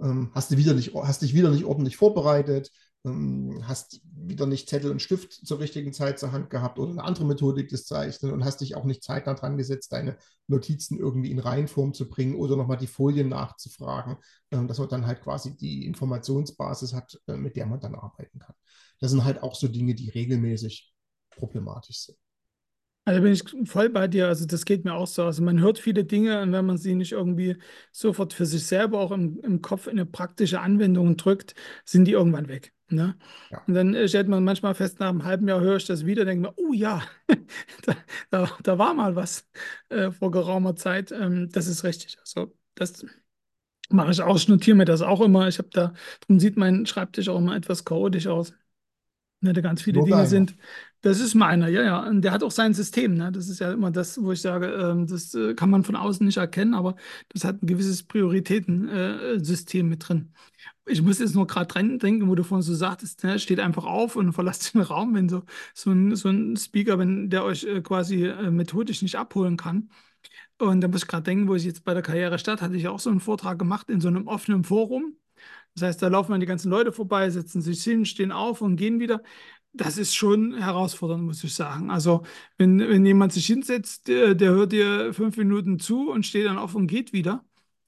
hast dich wieder nicht ordentlich vorbereitet, hast wieder nicht Zettel und Stift zur richtigen Zeit zur Hand gehabt oder eine andere Methodik des Zeichnen und hast dich auch nicht zeitnah dran gesetzt, deine Notizen irgendwie in Reihenform zu bringen oder nochmal die Folien nachzufragen, dass man dann halt quasi die Informationsbasis hat, mit der man dann arbeiten kann. Das sind halt auch so Dinge, die regelmäßig problematisch sind. Also bin ich voll bei dir. Also das geht mir auch so. Also man hört viele Dinge und wenn man sie nicht irgendwie sofort für sich selber auch im Kopf in eine praktische Anwendung drückt, sind die irgendwann weg. Ne? Ja. Und dann stellt man manchmal fest, nach einem halben Jahr höre ich das wieder, denke mir, oh ja, da war mal was vor geraumer Zeit. Das ist richtig. Also das mache ich auch. Ich notiere mir das auch immer. Darum sieht mein Schreibtisch auch immer etwas chaotisch aus. Ne, da ganz viele Nur Dinge deiner. sind. Das ist meiner, ja, ja. Und der hat auch sein System, ne? Das ist ja immer das, wo ich sage, das kann man von außen nicht erkennen, aber das hat ein gewisses Prioritätensystem System mit drin. Ich muss jetzt nur gerade dran denken, wo du vorhin so sagtest, ne, steht einfach auf und verlasst den Raum, wenn so ein Speaker, wenn der euch quasi methodisch nicht abholen kann. Und da muss ich gerade denken, wo ich jetzt bei der Karriere Stadt hatte ich auch so einen Vortrag gemacht in so einem offenen Forum. Das heißt, da laufen dann die ganzen Leute vorbei, setzen sich hin, stehen auf und gehen wieder. Das ist schon herausfordernd, muss ich sagen. Also, wenn jemand sich hinsetzt, der hört dir 5 Minuten zu und steht dann auf und geht wieder,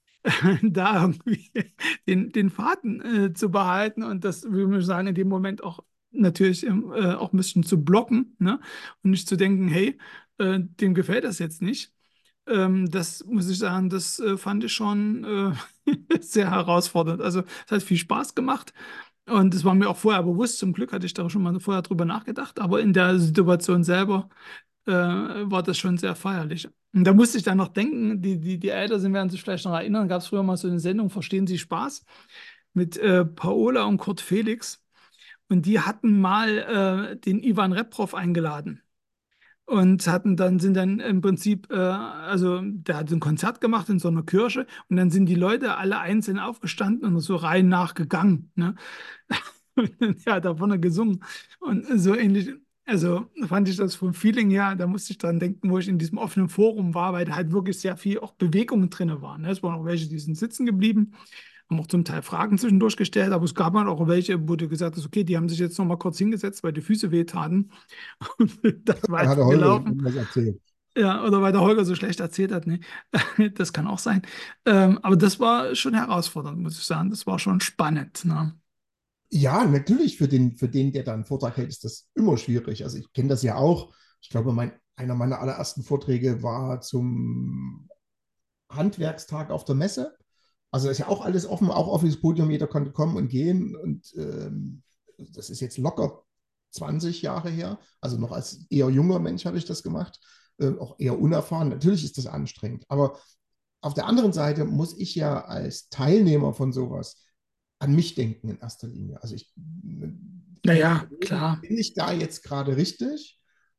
da irgendwie den Faden zu behalten und das, würde ich sagen, in dem Moment auch natürlich auch ein bisschen zu blocken, ne? Und nicht zu denken, hey, dem gefällt das jetzt nicht. Das muss ich sagen, das fand ich schon sehr herausfordernd. Also es hat viel Spaß gemacht und es war mir auch vorher bewusst. Zum Glück hatte ich da schon mal vorher drüber nachgedacht, aber in der Situation selber war das schon sehr feierlich. Und da musste ich dann noch denken, die älter sind, werden sich vielleicht noch erinnern, gab es früher mal so eine Sendung, Verstehen Sie Spaß? Mit Paola und Kurt Felix. Und die hatten mal den Ivan Reprov eingeladen. Und sind dann im Prinzip, also der hat so ein Konzert gemacht in so einer Kirche und dann sind die Leute alle einzeln aufgestanden und so Reihen nachgegangen. Ne? Und er hat da vorne gesungen und so ähnlich. Also fand ich das vom Feeling her, da musste ich dran denken, wo ich in diesem offenen Forum war, weil da halt wirklich sehr viel auch Bewegung drin war. Ne? Es waren auch welche, die sind sitzen geblieben, haben auch zum Teil Fragen zwischendurch gestellt, aber es gab halt auch welche, wo du gesagt hast, okay, die haben sich jetzt noch mal kurz hingesetzt, weil die Füße wehtaten. Und das Dann hat der weiter Holger gelaufen. irgendwas erzählt. Ja, oder weil der Holger so schlecht erzählt hat, ne? Das kann auch sein. Aber das war schon herausfordernd, muss ich sagen. Das war schon spannend, ne? Ja, natürlich für den, der da einen Vortrag hält, ist das immer schwierig. Also ich kenne das ja auch. Ich glaube, einer meiner allerersten Vorträge war zum Handwerkstag auf der Messe. Also ist ja auch alles offen, auch offenes Podium, jeder konnte kommen und gehen. Und das ist jetzt locker 20 Jahre her. Also noch als eher junger Mensch habe ich das gemacht, auch eher unerfahren. Natürlich ist das anstrengend. Aber auf der anderen Seite muss ich ja als Teilnehmer von sowas an mich denken in erster Linie. Also ich muss Naja, überlegen, klar. bin ich da jetzt gerade richtig?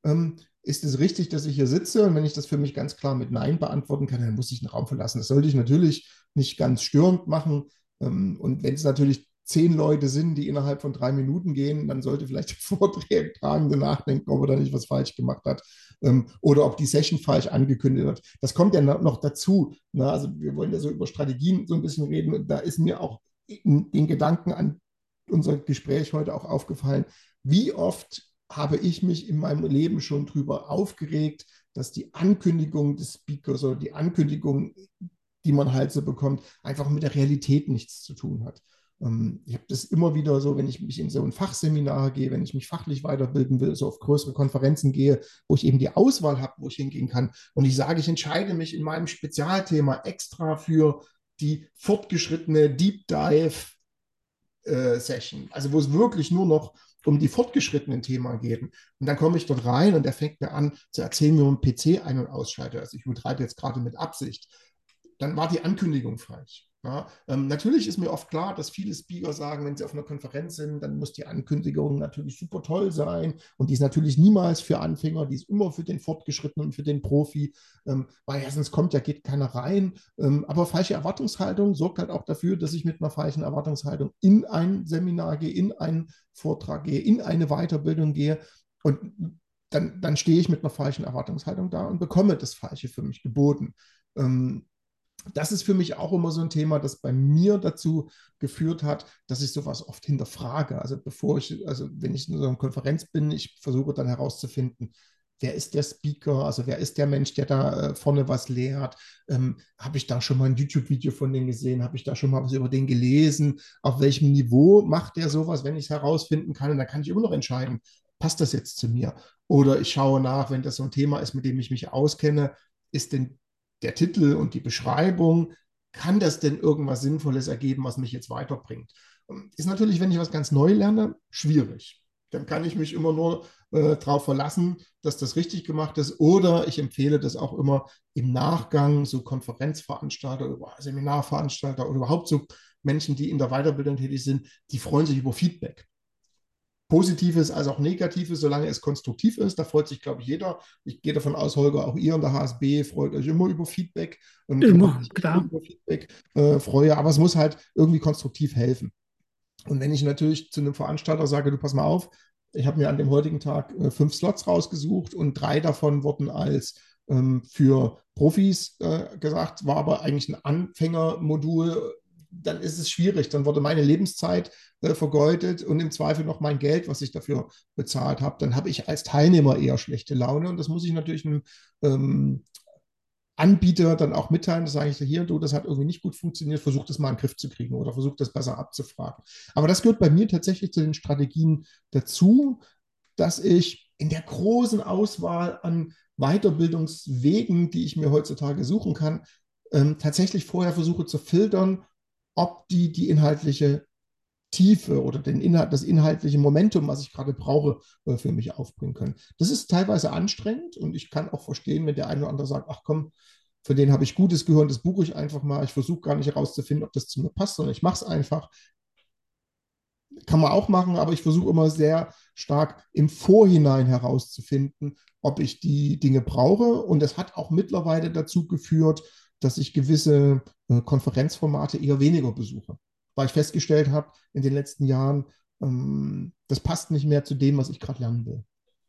Ist es richtig, dass ich hier sitze? Und wenn ich das für mich ganz klar mit Nein beantworten kann, dann muss ich den Raum verlassen. Das sollte ich natürlich nicht ganz störend machen. Und wenn es natürlich 10 Leute sind, die innerhalb von 3 Minuten gehen, dann sollte vielleicht der Vortragende nachdenken, ob er da nicht was falsch gemacht hat, oder ob die Session falsch angekündigt wird. Das kommt ja noch dazu. Ne? Also wir wollen ja so über Strategien so ein bisschen reden und da ist mir auch in den Gedanken an unser Gespräch heute auch aufgefallen, wie oft habe ich mich in meinem Leben schon darüber aufgeregt, dass die Ankündigung des Speakers oder die Ankündigung, die man halt so bekommt, einfach mit der Realität nichts zu tun hat. Ich habe das immer wieder so, wenn ich mich in so ein Fachseminar gehe, wenn ich mich fachlich weiterbilden will, so auf größere Konferenzen gehe, wo ich eben die Auswahl habe, wo ich hingehen kann. Und ich sage, ich entscheide mich in meinem Spezialthema extra für die fortgeschrittene Deep Dive Session, also wo es wirklich nur noch um die fortgeschrittenen Themen geht. Und dann komme ich dort rein und er fängt mir an zu erzählen, wie man einen PC ein- und ausschaltet. Also ich betreibe jetzt gerade mit Absicht. Dann war die Ankündigung falsch. Ja, natürlich ist mir oft klar, dass viele Speaker sagen, wenn sie auf einer Konferenz sind, dann muss die Ankündigung natürlich super toll sein. Und die ist natürlich niemals für Anfänger, die ist immer für den Fortgeschrittenen und für den Profi, weil ja sonst kommt ja, geht keiner rein. Aber falsche Erwartungshaltung sorgt halt auch dafür, dass ich mit einer falschen Erwartungshaltung in ein Seminar gehe, in einen Vortrag gehe, in eine Weiterbildung gehe. Und dann stehe ich mit einer falschen Erwartungshaltung da und bekomme das Falsche für mich geboten. Ähm, Das ist für mich auch immer so ein Thema, das bei mir dazu geführt hat, dass ich sowas oft hinterfrage. Also wenn ich in so einer Konferenz bin, ich versuche dann herauszufinden, wer ist der Speaker, also wer ist der Mensch, der da vorne was lehrt? Habe ich da schon mal ein YouTube-Video von denen gesehen? Habe ich da schon mal was über den gelesen? Auf welchem Niveau macht der sowas, wenn ich es herausfinden kann? Und dann kann ich immer noch entscheiden, passt das jetzt zu mir? Oder ich schaue nach, wenn das so ein Thema ist, mit dem ich mich auskenne, ist denn der Titel und die Beschreibung, kann das denn irgendwas Sinnvolles ergeben, was mich jetzt weiterbringt? Ist natürlich, wenn ich was ganz neu lerne, schwierig. Dann kann ich mich immer nur darauf verlassen, dass das richtig gemacht ist. Oder ich empfehle das auch immer im Nachgang, so Konferenzveranstalter, Seminarveranstalter oder überhaupt so Menschen, die in der Weiterbildung tätig sind, die freuen sich über Feedback. Positives als auch Negatives, solange es konstruktiv ist. Da freut sich, glaube ich, jeder. Ich gehe davon aus, Holger, auch ihr in der HSB freut euch immer über Feedback. Und genauso Immer, ich mich klar. über Feedback freue. Aber es muss halt irgendwie konstruktiv helfen. Und wenn ich natürlich zu einem Veranstalter sage, du pass mal auf, ich habe mir an dem heutigen Tag 5 Slots rausgesucht und 3 davon wurden als für Profis gesagt, war aber eigentlich ein Anfängermodul, dann ist es schwierig. Dann wurde meine Lebenszeit vergeudet und im Zweifel noch mein Geld, was ich dafür bezahlt habe. Dann habe ich als Teilnehmer eher schlechte Laune und das muss ich natürlich einem Anbieter dann auch mitteilen, das sage ich hier, du, das hat irgendwie nicht gut funktioniert, versuch das mal in den Griff zu kriegen oder versuch das besser abzufragen. Aber das gehört bei mir tatsächlich zu den Strategien dazu, dass ich in der großen Auswahl an Weiterbildungswegen, die ich mir heutzutage suchen kann, tatsächlich vorher versuche zu filtern, ob die inhaltliche Tiefe oder den Inhalt, das inhaltliche Momentum, was ich gerade brauche, für mich aufbringen können. Das ist teilweise anstrengend und ich kann auch verstehen, wenn der eine oder andere sagt, ach komm, für den habe ich Gutes gehört, das buche ich einfach mal. Ich versuche gar nicht herauszufinden, ob das zu mir passt, sondern ich mache es einfach. Kann man auch machen, aber ich versuche immer sehr stark im Vorhinein herauszufinden, ob ich die Dinge brauche. Und das hat auch mittlerweile dazu geführt, dass ich gewisse Konferenzformate eher weniger besuche, weil ich festgestellt habe in den letzten Jahren, das passt nicht mehr zu dem, was ich gerade lernen will.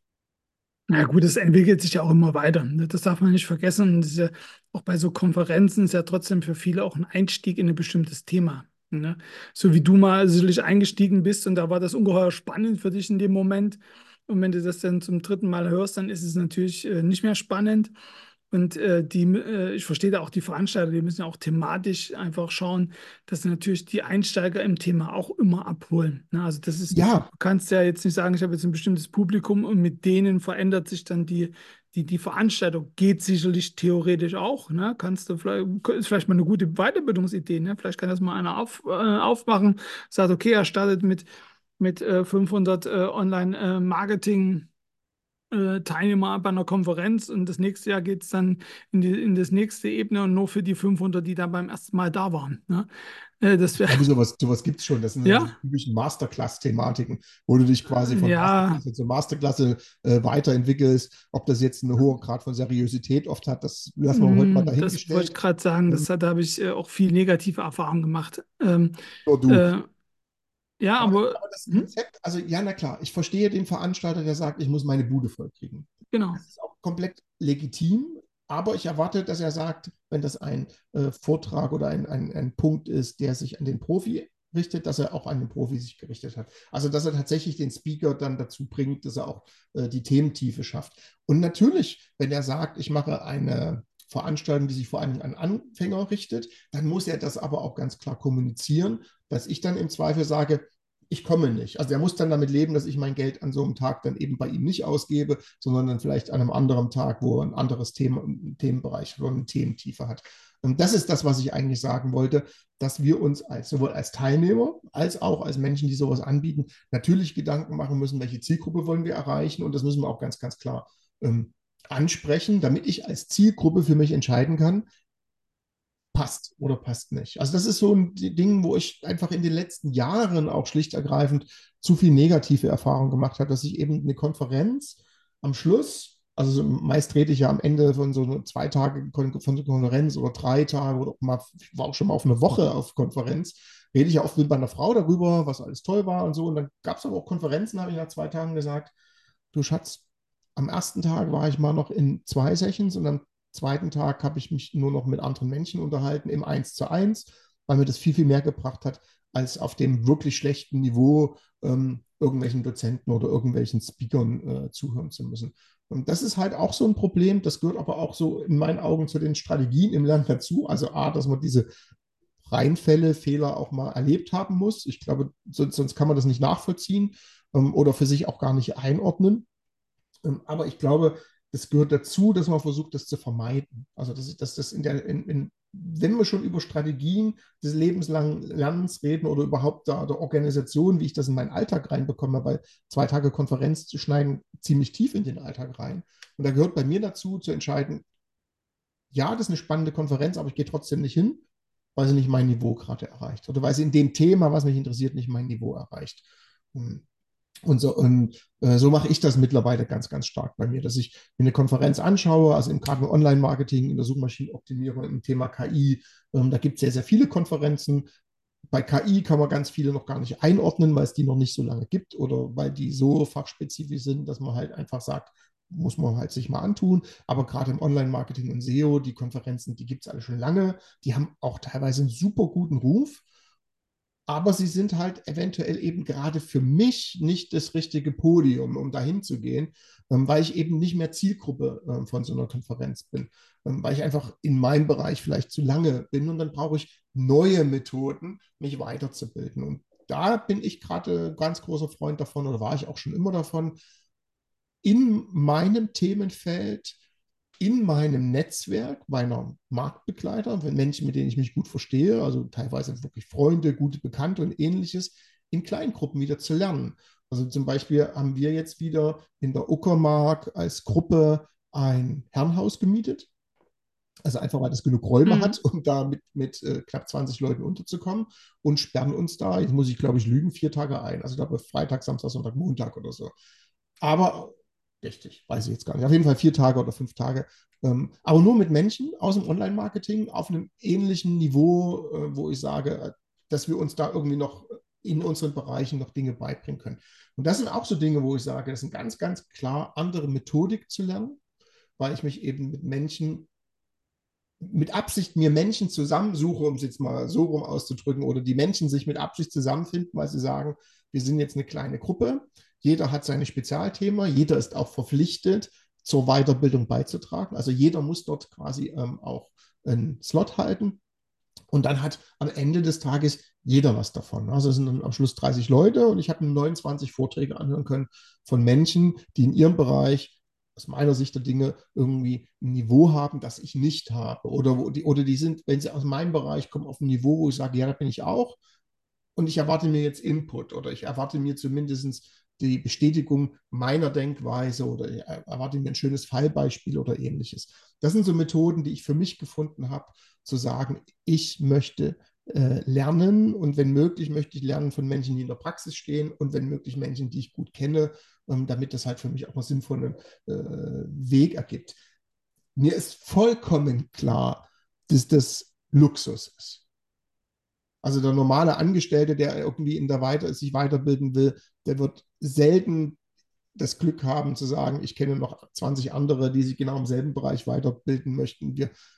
Na gut, es entwickelt sich ja auch immer weiter. Ne? Das darf man nicht vergessen. Und das ist ja auch bei so Konferenzen ist ja trotzdem für viele auch ein Einstieg in ein bestimmtes Thema. Ne? So wie du mal sicherlich eingestiegen bist und da war das ungeheuer spannend für dich in dem Moment. Und wenn du das dann zum dritten Mal hörst, dann ist es natürlich nicht mehr spannend. Und ich verstehe da auch die Veranstalter, die müssen ja auch thematisch einfach schauen, dass sie natürlich die Einsteiger im Thema auch immer abholen. Ne? Also das ist, Ja, du kannst ja jetzt nicht sagen, ich habe jetzt ein bestimmtes Publikum und mit denen verändert sich dann die Veranstaltung. Geht sicherlich theoretisch auch. Ne? Kannst du vielleicht, ist vielleicht mal eine gute Weiterbildungsidee. Ne? Vielleicht kann das mal einer aufmachen, sagt, okay, er startet mit 500 Online-Marketing. Teilnehmer bei einer Konferenz und das nächste Jahr geht es dann in das nächste Ebene und nur für die 500, die dann beim ersten Mal da waren. Ne? Das ich wäre, glaube, sowas gibt es schon. Das sind dann diese ja, typischen Masterclass-Thematiken, wo du dich quasi von ja, Masterklasse zu Masterklasse weiterentwickelst. Ob das jetzt einen hohen Grad von Seriosität oft hat, das lassen wir heute mal das wollte ich dahingestellt. gerade sagen, Ähm, da habe ich auch viel negative Erfahrungen gemacht. Nur du. Äh, ja, aber Aber das Konzept, also ja, na klar, ich verstehe den Veranstalter, der sagt, ich muss meine Bude vollkriegen. genau. Das ist auch komplett legitim, aber ich erwarte, dass er sagt, wenn das ein Vortrag oder ein Punkt ist, der sich an den Profi richtet, dass er auch an den Profi sich gerichtet hat. Also, dass er tatsächlich den Speaker dann dazu bringt, dass er auch die Thementiefe schafft. Und natürlich, wenn er sagt, ich mache eine Veranstaltung, die sich vor allem an Anfänger richtet, dann muss er das aber auch ganz klar kommunizieren, dass ich dann im Zweifel sage, ich komme nicht. Also er muss dann damit leben, dass ich mein Geld an so einem Tag dann eben bei ihm nicht ausgebe, sondern dann vielleicht an einem anderen Tag, wo er ein anderes Thema, einen Themenbereich oder eine Thementiefe hat. Und das ist das, was ich eigentlich sagen wollte, dass wir uns sowohl als Teilnehmer als auch als Menschen, die sowas anbieten, natürlich Gedanken machen müssen, welche Zielgruppe wollen wir erreichen. Und das müssen wir auch ganz, ganz klar ansprechen, damit ich als Zielgruppe für mich entscheiden kann, passt oder passt nicht. Also das ist so ein Ding, wo ich einfach in den letzten Jahren auch schlicht ergreifend zu viel negative Erfahrungen gemacht habe, dass ich eben eine Konferenz am Schluss, also meist rede ich ja am Ende von so 2 Tage von so Konferenz oder 3 Tage oder mal, ich war auch schon mal auf eine Woche auf Konferenz, rede ich ja oft mit meiner Frau darüber, was alles toll war und so. Und dann gab es aber auch Konferenzen, habe ich nach 2 Tagen gesagt, du Schatz, am ersten Tag war ich mal noch in 2 Sessions und am zweiten Tag habe ich mich nur noch mit anderen Menschen unterhalten im 1:1, weil mir das viel, viel mehr gebracht hat, als auf dem wirklich schlechten Niveau irgendwelchen Dozenten oder irgendwelchen Speakern zuhören zu müssen. Und das ist halt auch so ein Problem. Das gehört aber auch so in meinen Augen zu den Strategien im Lernen dazu. Also A, dass man diese Reinfälle, Fehler auch mal erlebt haben muss. Ich glaube, sonst kann man das nicht nachvollziehen oder für sich auch gar nicht einordnen. Aber ich glaube, das gehört dazu, dass man versucht, das zu vermeiden. Also, dass das wenn wir schon über Strategien des lebenslangen Lernens reden oder überhaupt der Organisation, wie ich das in meinen Alltag reinbekomme, weil 2 Tage Konferenz zu schneiden ziemlich tief in den Alltag rein. Und da gehört bei mir dazu, zu entscheiden, ja, das ist eine spannende Konferenz, aber ich gehe trotzdem nicht hin, weil sie nicht mein Niveau gerade erreicht oder weil sie in dem Thema, was mich interessiert, nicht mein Niveau erreicht. Und so mache ich das mittlerweile ganz, ganz stark bei mir, dass ich mir eine Konferenz anschaue, also gerade im Online-Marketing, in der Suchmaschinenoptimierung, im Thema KI. Da gibt es sehr, sehr viele Konferenzen. Bei KI kann man ganz viele noch gar nicht einordnen, weil es die noch nicht so lange gibt oder weil die so fachspezifisch sind, dass man halt einfach sagt, muss man halt sich mal antun. Aber gerade im Online-Marketing und SEO, die Konferenzen, die gibt es alle schon lange. Die haben auch teilweise einen super guten Ruf. Aber sie sind halt eventuell eben gerade für mich nicht das richtige Podium, um dahin zu gehen, weil ich eben nicht mehr Zielgruppe von so einer Konferenz bin, weil ich einfach in meinem Bereich vielleicht zu lange bin und dann brauche ich neue Methoden, mich weiterzubilden. Und da bin ich gerade ganz großer Freund davon oder war ich auch schon immer davon, in meinem Themenfeld, in meinem Netzwerk meiner Marktbegleiter, Menschen, mit denen ich mich gut verstehe, also teilweise wirklich Freunde, gute Bekannte und ähnliches, in Kleingruppen wieder zu lernen. Also zum Beispiel haben wir jetzt wieder in der Uckermark als Gruppe ein Herrenhaus gemietet. Also einfach, weil das genug Räume hat, Mhm. um da mit knapp 20 Leuten unterzukommen und sperren uns da, jetzt muss ich glaube ich lügen, 4 Tage ein. Also da Freitag, Samstag, Sonntag, Montag oder so. Aber richtig, weiß ich jetzt gar nicht. Auf jeden Fall 4 Tage oder 5 Tage. Aber nur mit Menschen aus dem Online-Marketing auf einem ähnlichen Niveau, wo ich sage, dass wir uns da irgendwie noch in unseren Bereichen noch Dinge beibringen können. Und das sind auch so Dinge, wo ich sage, das ist eine ganz, ganz klar andere Methodik zu lernen, weil ich mich eben mit Absicht mir Menschen zusammensuche, um es jetzt mal so rum auszudrücken, oder die Menschen sich mit Absicht zusammenfinden, weil sie sagen, wir sind jetzt eine kleine Gruppe, jeder hat seine Spezialthema, jeder ist auch verpflichtet, zur Weiterbildung beizutragen. Also jeder muss dort quasi auch einen Slot halten. Und dann hat am Ende des Tages jeder was davon. Also es sind dann am Schluss 30 Leute und ich habe 29 Vorträge anhören können von Menschen, die in ihrem Bereich aus meiner Sicht der Dinge irgendwie ein Niveau haben, das ich nicht habe. Oder die sind, wenn sie aus meinem Bereich kommen, auf ein Niveau, wo ich sage, ja, da bin ich auch. Und ich erwarte mir jetzt Input oder ich erwarte mir zumindest die Bestätigung meiner Denkweise oder ich erwarte mir ein schönes Fallbeispiel oder ähnliches. Das sind so Methoden, die ich für mich gefunden habe, zu sagen, ich möchte lernen und wenn möglich möchte ich lernen von Menschen, die in der Praxis stehen und wenn möglich Menschen, die ich gut kenne, damit das halt für mich auch einen sinnvollen Weg ergibt. Mir ist vollkommen klar, dass das Luxus ist. Also der normale Angestellte, der irgendwie sich weiterbilden will, der wird selten das Glück haben zu sagen, ich kenne noch 20 andere, die sich genau im selben Bereich weiterbilden möchten.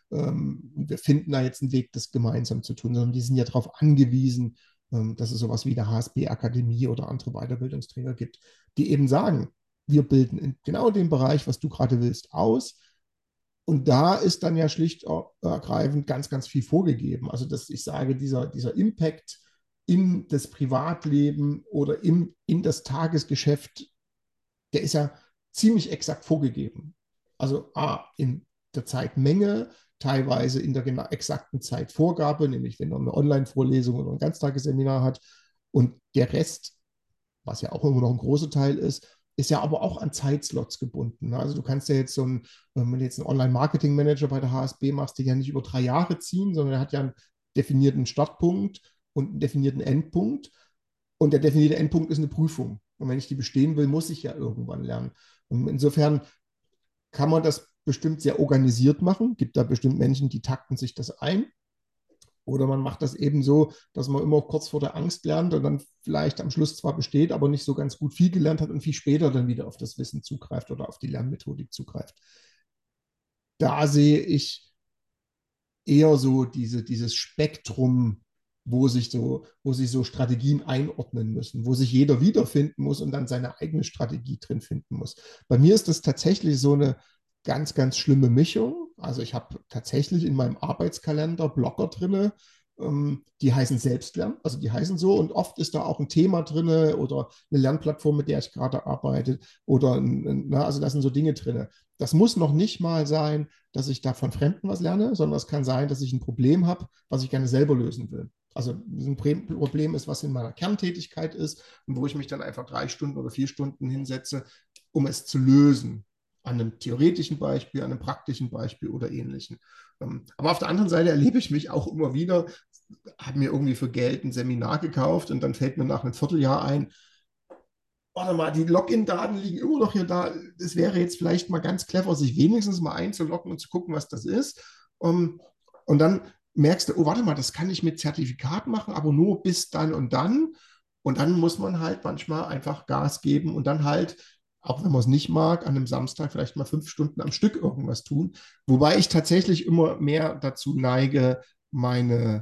Wir finden da jetzt einen Weg, das gemeinsam zu tun, sondern die sind ja darauf angewiesen, dass es sowas wie der HSB-Akademie oder andere Weiterbildungsträger gibt, die eben sagen, wir bilden in genau dem Bereich, was du gerade willst, aus. Und da ist dann ja schlicht ergreifend ganz, ganz viel vorgegeben. Also, dass ich sage, dieser Impact in das Privatleben oder in das Tagesgeschäft, der ist ja ziemlich exakt vorgegeben. Also in der Zeitmenge, teilweise in der genau exakten Zeitvorgabe, nämlich wenn man eine Online-Vorlesung oder ein Ganztagesseminar hat. Und der Rest, was ja auch immer noch ein großer Teil ist ja aber auch an Zeitslots gebunden. Also du kannst ja jetzt wenn du jetzt einen Online-Marketing-Manager bei der HSB machst, den ja nicht über 3 Jahre ziehen, sondern er hat ja einen definierten Startpunkt und einen definierten Endpunkt. Und der definierte Endpunkt ist eine Prüfung. Und wenn ich die bestehen will, muss ich ja irgendwann lernen. Und insofern kann man das bestimmt sehr organisiert machen. Gibt da bestimmt Menschen, die takten sich das ein. Oder man macht das eben so, dass man immer kurz vor der Angst lernt und dann vielleicht am Schluss zwar besteht, aber nicht so ganz gut viel gelernt hat und viel später dann wieder auf das Wissen zugreift oder auf die Lernmethodik zugreift. Da sehe ich eher so dieses Spektrum, wo sich so Strategien einordnen müssen, wo sich jeder wiederfinden muss und dann seine eigene Strategie drin finden muss. Bei mir ist das tatsächlich so eine ganz, ganz schlimme Mischung. Also ich habe tatsächlich in meinem Arbeitskalender Blocker drinne, die heißen Selbstlernen, also die heißen so und oft ist da auch ein Thema drinne oder eine Lernplattform, mit der ich gerade arbeite oder also da sind so Dinge drinne. Das muss noch nicht mal sein, dass ich da von Fremden was lerne, sondern es kann sein, dass ich ein Problem habe, was ich gerne selber lösen will. Also ein Problem ist, was in meiner Kerntätigkeit ist und wo ich mich dann einfach 3 Stunden oder 4 Stunden hinsetze, um es zu lösen. An einem theoretischen Beispiel, an einem praktischen Beispiel oder ähnlichen. Aber auf der anderen Seite erlebe ich mich auch immer wieder, habe mir irgendwie für Geld ein Seminar gekauft und dann fällt mir nach einem Vierteljahr ein, warte mal, die Login-Daten liegen immer noch hier da. Es wäre jetzt vielleicht mal ganz clever, sich wenigstens mal einzuloggen und zu gucken, was das ist. Um, und dann merkst du, oh, warte mal, das kann ich mit Zertifikat machen, aber nur bis dann und dann. Und dann muss man halt manchmal einfach Gas geben und dann halt, auch wenn man es nicht mag, an einem Samstag vielleicht mal 5 Stunden am Stück irgendwas tun. Wobei ich tatsächlich immer mehr dazu neige, meine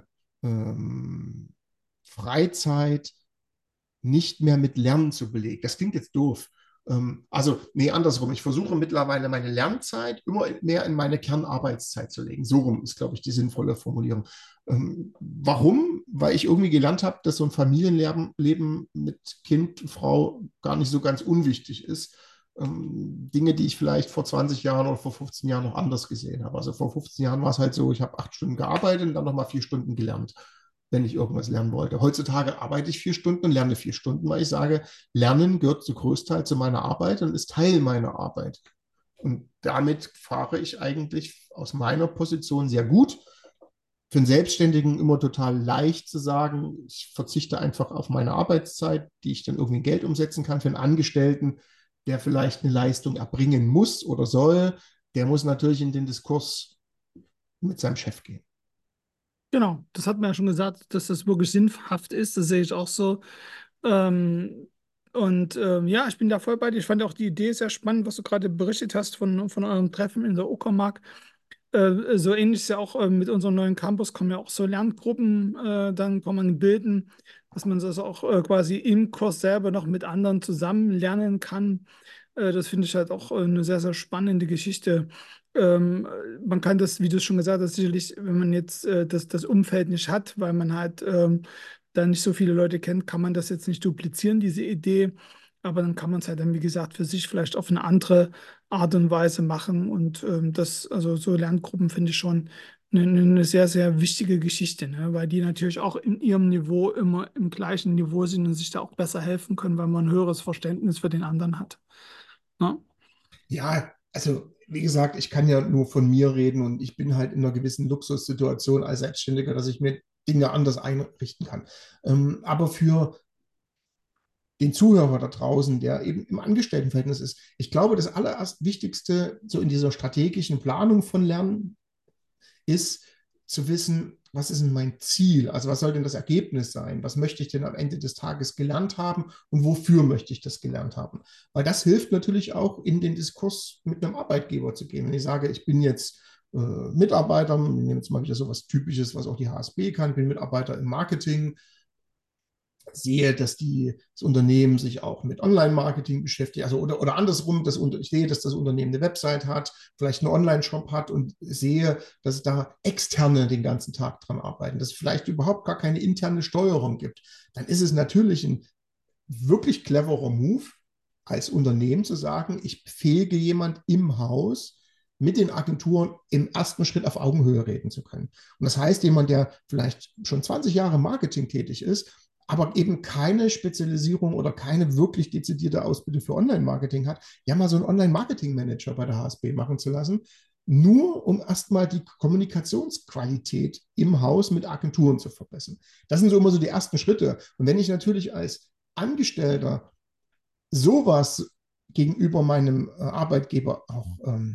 Freizeit nicht mehr mit Lernen zu belegen. Das klingt jetzt doof. Also, nee, andersrum. Ich versuche mittlerweile meine Lernzeit immer mehr in meine Kernarbeitszeit zu legen. So rum ist, glaube ich, die sinnvolle Formulierung. Warum? Weil ich irgendwie gelernt habe, dass so ein Familienleben mit Kind, Frau gar nicht so ganz unwichtig ist. Dinge, die ich vielleicht vor 20 Jahren oder vor 15 Jahren noch anders gesehen habe. Also vor 15 Jahren war es halt so, ich habe 8 Stunden gearbeitet und dann nochmal 4 Stunden gelernt, wenn ich irgendwas lernen wollte. Heutzutage arbeite ich 4 Stunden und lerne 4 Stunden, weil ich sage, Lernen gehört zu Großteil zu meiner Arbeit und ist Teil meiner Arbeit. Und damit fahre ich eigentlich aus meiner Position sehr gut. Für einen Selbstständigen immer total leicht zu sagen, ich verzichte einfach auf meine Arbeitszeit, die ich dann irgendwie in Geld umsetzen kann. Für einen Angestellten, der vielleicht eine Leistung erbringen muss oder soll, der muss natürlich in den Diskurs mit seinem Chef gehen. Genau, das hat man ja schon gesagt, dass das wirklich sinnhaft ist. Das sehe ich auch so. Ja, ich bin da voll bei dir. Ich fand auch die Idee sehr spannend, was du gerade berichtet hast von eurem Treffen in der Uckermark. So ähnlich ist ja auch mit unserem neuen Campus kommen ja auch so Lerngruppen, dann kann man bilden, dass man das auch quasi im Kurs selber noch mit anderen zusammen lernen kann. Das finde ich halt auch eine sehr, sehr spannende Geschichte. Ähm, Man kann das, wie du es schon gesagt hast, sicherlich, wenn man jetzt das Umfeld nicht hat, weil man halt da nicht so viele Leute kennt, kann man das jetzt nicht duplizieren, diese Idee. Aber dann kann man es halt dann, wie gesagt, für sich vielleicht auf eine andere Art und Weise machen. Und also so Lerngruppen finde ich schon eine sehr, sehr wichtige Geschichte, ne? Weil die natürlich auch in ihrem Niveau immer im gleichen Niveau sind und sich da auch besser helfen können, weil man ein höheres Verständnis für den anderen hat. Ne? Ja, also wie gesagt, ich kann ja nur von mir reden und ich bin halt in einer gewissen Luxussituation als Selbstständiger, dass ich mir Dinge anders einrichten kann. Aber für den Zuhörer da draußen, der eben im Angestelltenverhältnis ist, ich glaube, das allererst Wichtigste so in dieser strategischen Planung von Lernen ist zu wissen, was ist denn mein Ziel? Also was soll denn das Ergebnis sein? Was möchte ich denn am Ende des Tages gelernt haben und wofür möchte ich das gelernt haben? Weil das hilft natürlich auch in den Diskurs mit einem Arbeitgeber zu gehen. Wenn ich sage, ich bin jetzt Mitarbeiter, wir nehmen jetzt mal wieder so was Typisches, was auch die HSB kann, bin Mitarbeiter im Marketing, sehe, dass das Unternehmen sich auch mit Online-Marketing beschäftigt, also oder andersrum, ich sehe, dass das Unternehmen eine Website hat, vielleicht einen Online-Shop hat und sehe, dass da Externe den ganzen Tag dran arbeiten, dass es vielleicht überhaupt gar keine interne Steuerung gibt, dann ist es natürlich ein wirklich cleverer Move als Unternehmen zu sagen, ich befähige jemand im Haus, mit den Agenturen im ersten Schritt auf Augenhöhe reden zu können. Und das heißt, jemand, der vielleicht schon 20 Jahre im Marketing tätig ist, aber eben keine Spezialisierung oder keine wirklich dezidierte Ausbildung für Online-Marketing hat, ja mal so einen Online-Marketing-Manager bei der HSB machen zu lassen, nur um erstmal die Kommunikationsqualität im Haus mit Agenturen zu verbessern. Das sind so immer so die ersten Schritte. Und wenn ich natürlich als Angestellter sowas gegenüber meinem Arbeitgeber auch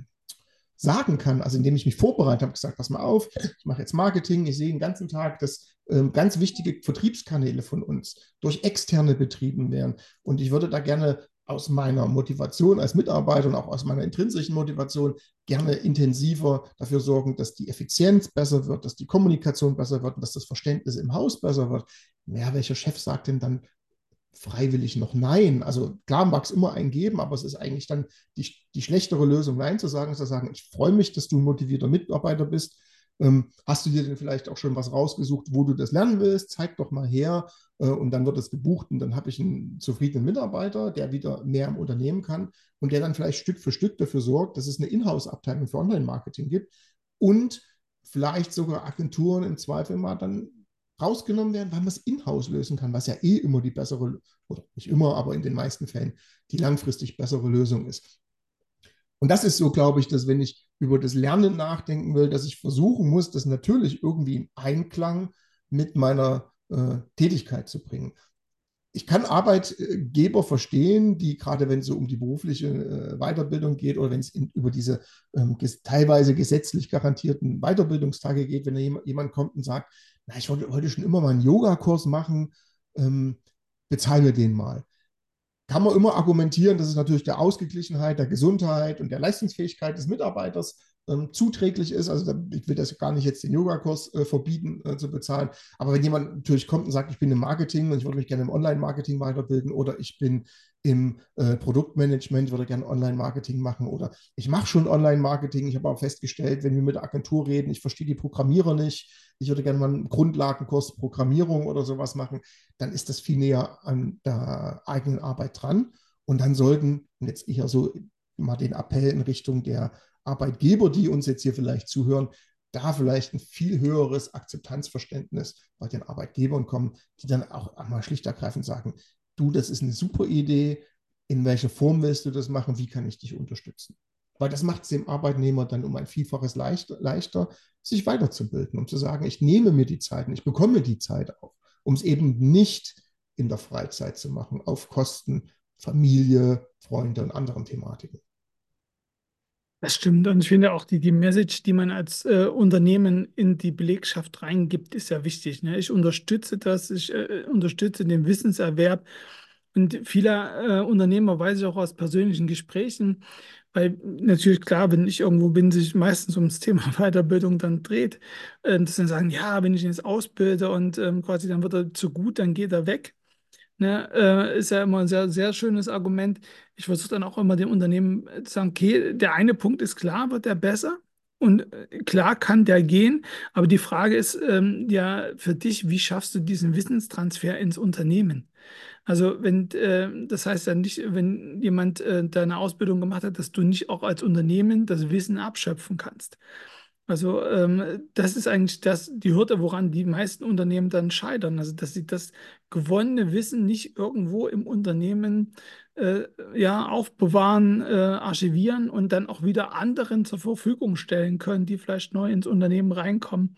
sagen kann, also indem ich mich vorbereitet habe, gesagt, pass mal auf, ich mache jetzt Marketing, ich sehe den ganzen Tag, dass ganz wichtige Vertriebskanäle von uns durch Externe betrieben werden. Und ich würde da gerne aus meiner Motivation als Mitarbeiter und auch aus meiner intrinsischen Motivation gerne intensiver dafür sorgen, dass die Effizienz besser wird, dass die Kommunikation besser wird und dass das Verständnis im Haus besser wird. Ja, welcher Chef sagt denn dann freiwillig noch Nein? Also klar mag es immer einen geben, aber es ist eigentlich dann die schlechtere Lösung, Nein zu sagen, ist zu sagen, ich freue mich, dass du ein motivierter Mitarbeiter bist. Hast du dir denn vielleicht auch schon was rausgesucht, wo du das lernen willst? Zeig doch mal her. Und dann wird es gebucht und dann habe ich einen zufriedenen Mitarbeiter, der wieder mehr im Unternehmen kann und der dann vielleicht Stück für Stück dafür sorgt, dass es eine Inhouse-Abteilung für Online-Marketing gibt und vielleicht sogar Agenturen im Zweifel mal dann rausgenommen werden, weil man es in-house lösen kann, was ja eh immer die bessere, oder nicht immer, aber in den meisten Fällen die langfristig bessere Lösung ist. Und das ist so, glaube ich, dass wenn ich über das Lernen nachdenken will, dass ich versuchen muss, das natürlich irgendwie in Einklang mit meiner Tätigkeit zu bringen. Ich kann Arbeitgeber verstehen, die gerade wenn es so um die berufliche Weiterbildung geht oder wenn es über diese teilweise gesetzlich garantierten Weiterbildungstage geht, wenn da jemand kommt und sagt, na, ich wollte schon immer mal einen Yogakurs machen, ähm, bezahl mir den mal. Kann man immer argumentieren, dass es natürlich der Ausgeglichenheit, der Gesundheit und der Leistungsfähigkeit des Mitarbeiters zuträglich ist. Also ich will das gar nicht jetzt den Yogakurs verbieten zu bezahlen. Aber wenn jemand natürlich kommt und sagt, ich bin im Marketing und ich würde mich gerne im Online-Marketing weiterbilden oder ich bin im Produktmanagement, würde gerne Online-Marketing machen oder ich mache schon Online-Marketing. Ich habe aber festgestellt, wenn wir mit der Agentur reden, ich verstehe die Programmierer nicht. Ich würde gerne mal einen Grundlagenkurs Programmierung oder sowas machen, dann ist das viel näher an der eigenen Arbeit dran. Und dann sollten, und jetzt eher so mal den Appell in Richtung der Arbeitgeber, die uns jetzt hier vielleicht zuhören, da vielleicht ein viel höheres Akzeptanzverständnis bei den Arbeitgebern kommen, die dann auch mal schlicht ergreifend sagen, du, das ist eine super Idee, in welcher Form willst du das machen, wie kann ich dich unterstützen? Weil das macht es dem Arbeitnehmer dann um ein Vielfaches leichter, sich weiterzubilden, um zu sagen, ich nehme mir die Zeit und ich bekomme die Zeit auf, um es eben nicht in der Freizeit zu machen, auf Kosten Familie, Freunde und anderen Thematiken. Das stimmt. Und ich finde auch die Message, die man als Unternehmen in die Belegschaft reingibt, ist ja wichtig. Ne? Ich unterstütze das, ich unterstütze den Wissenserwerb. Und viele Unternehmer weiß ich auch aus persönlichen Gesprächen, weil natürlich klar, wenn ich irgendwo bin, sich meistens ums Thema Weiterbildung dann dreht, dass dann sagen, ja, wenn ich ihn jetzt ausbilde und quasi dann wird er zu gut, dann geht er weg. Ne, ist ja immer ein sehr, sehr schönes Argument. Ich versuche dann auch immer dem Unternehmen zu sagen, okay, der eine Punkt ist klar, wird der besser und klar kann der gehen, aber die Frage ist ja für dich, wie schaffst du diesen Wissenstransfer ins Unternehmen? Also wenn, das heißt ja nicht, wenn jemand deine Ausbildung gemacht hat, dass du nicht auch als Unternehmen das Wissen abschöpfen kannst. Also das ist eigentlich die Hürde, woran die meisten Unternehmen dann scheitern. Also dass sie das gewonnene Wissen nicht irgendwo im Unternehmen äh, ja, aufbewahren, archivieren und dann auch wieder anderen zur Verfügung stellen können, die vielleicht neu ins Unternehmen reinkommen.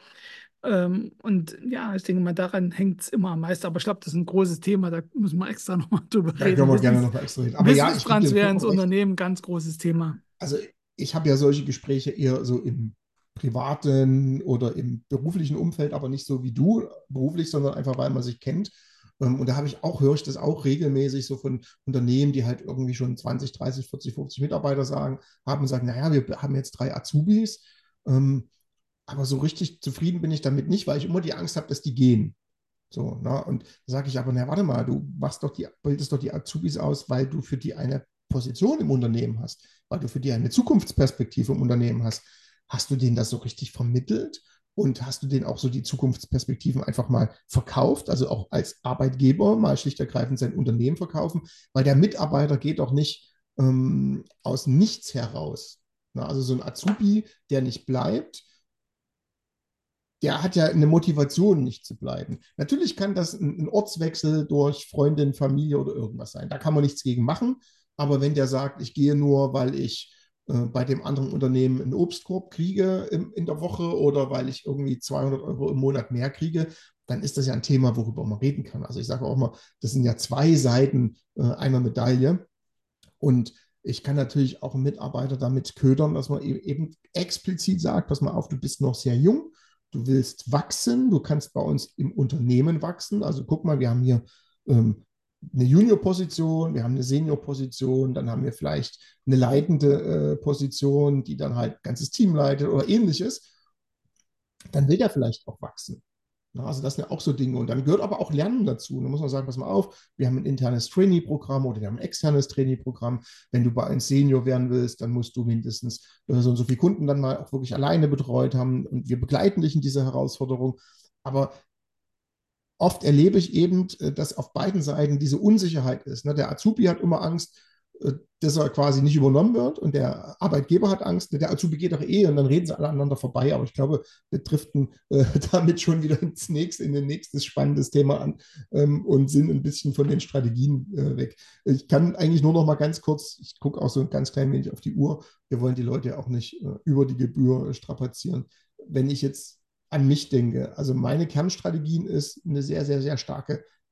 Und ja, ich denke mal, daran hängt es immer am meisten. Aber ich glaube, das ist ein großes Thema, da müssen wir extra nochmal drüber Da können reden. wir gerne noch mal extra reden. Aber ja, ich gebe dir Wissenstransfer ins vollkommen recht. Unternehmen, ganz großes Thema. Also ich habe ja solche Gespräche eher so im privaten oder im beruflichen Umfeld, aber nicht so wie du beruflich, sondern einfach, weil man sich kennt. Und da höre ich das auch regelmäßig so von Unternehmen, die halt irgendwie schon 20, 30, 40, 50 Mitarbeiter haben und sagen, naja, wir haben jetzt 3 Azubis, aber so richtig zufrieden bin ich damit nicht, weil ich immer die Angst habe, dass die gehen. So, ne? Und da sage ich aber, na, warte mal, bildest doch die Azubis aus, weil du für die eine Position im Unternehmen hast, weil du für die eine Zukunftsperspektive im Unternehmen hast. Hast du denen das so richtig vermittelt und hast du denen auch so die Zukunftsperspektiven einfach mal verkauft, also auch als Arbeitgeber mal schlicht und ergreifend sein Unternehmen verkaufen, weil der Mitarbeiter geht doch nicht aus nichts heraus. Na, also so ein Azubi, der nicht bleibt, der hat ja eine Motivation, nicht zu bleiben. Natürlich kann das ein Ortswechsel durch Freundin, Familie oder irgendwas sein. Da kann man nichts gegen machen. Aber wenn der sagt, ich gehe nur, weil ich bei dem anderen Unternehmen einen Obstkorb kriege in der Woche oder weil ich irgendwie 200 € im Monat mehr kriege, dann ist das ja ein Thema, worüber man reden kann. Also ich sage auch mal, das sind ja zwei Seiten einer Medaille. Und ich kann natürlich auch einen Mitarbeiter damit ködern, dass man eben explizit sagt, pass mal auf, du bist noch sehr jung, du willst wachsen, du kannst bei uns im Unternehmen wachsen. Also guck mal, wir haben hier eine Junior-Position, wir haben eine Senior-Position, dann haben wir vielleicht eine leitende Position, die dann halt ein ganzes Team leitet oder ähnliches. Dann will der vielleicht auch wachsen. Na, also das sind ja auch so Dinge. Und dann gehört aber auch Lernen dazu. Und da muss man sagen, pass mal auf, wir haben ein internes Trainee-Programm oder wir haben ein externes Trainee-Programm. Wenn du bei einem Senior werden willst, dann musst du mindestens so und so viele Kunden dann mal auch wirklich alleine betreut haben. Und wir begleiten dich in dieser Herausforderung. Aber oft erlebe ich eben, dass auf beiden Seiten diese Unsicherheit ist. Ne? Der Azubi hat immer Angst, dass er quasi nicht übernommen wird und der Arbeitgeber hat Angst, der Azubi geht doch eh und dann reden sie alle aneinander vorbei. Aber ich glaube, wir driften damit schon wieder in ein nächstes spannendes Thema an und sind ein bisschen von den Strategien weg. Ich kann eigentlich nur noch mal ganz kurz, ich gucke auch so ein ganz klein wenig auf die Uhr, wir wollen die Leute ja auch nicht über die Gebühr strapazieren. Wenn ich jetzt an mich denke. Also meine Kernstrategien ist eine sehr, sehr, sehr starke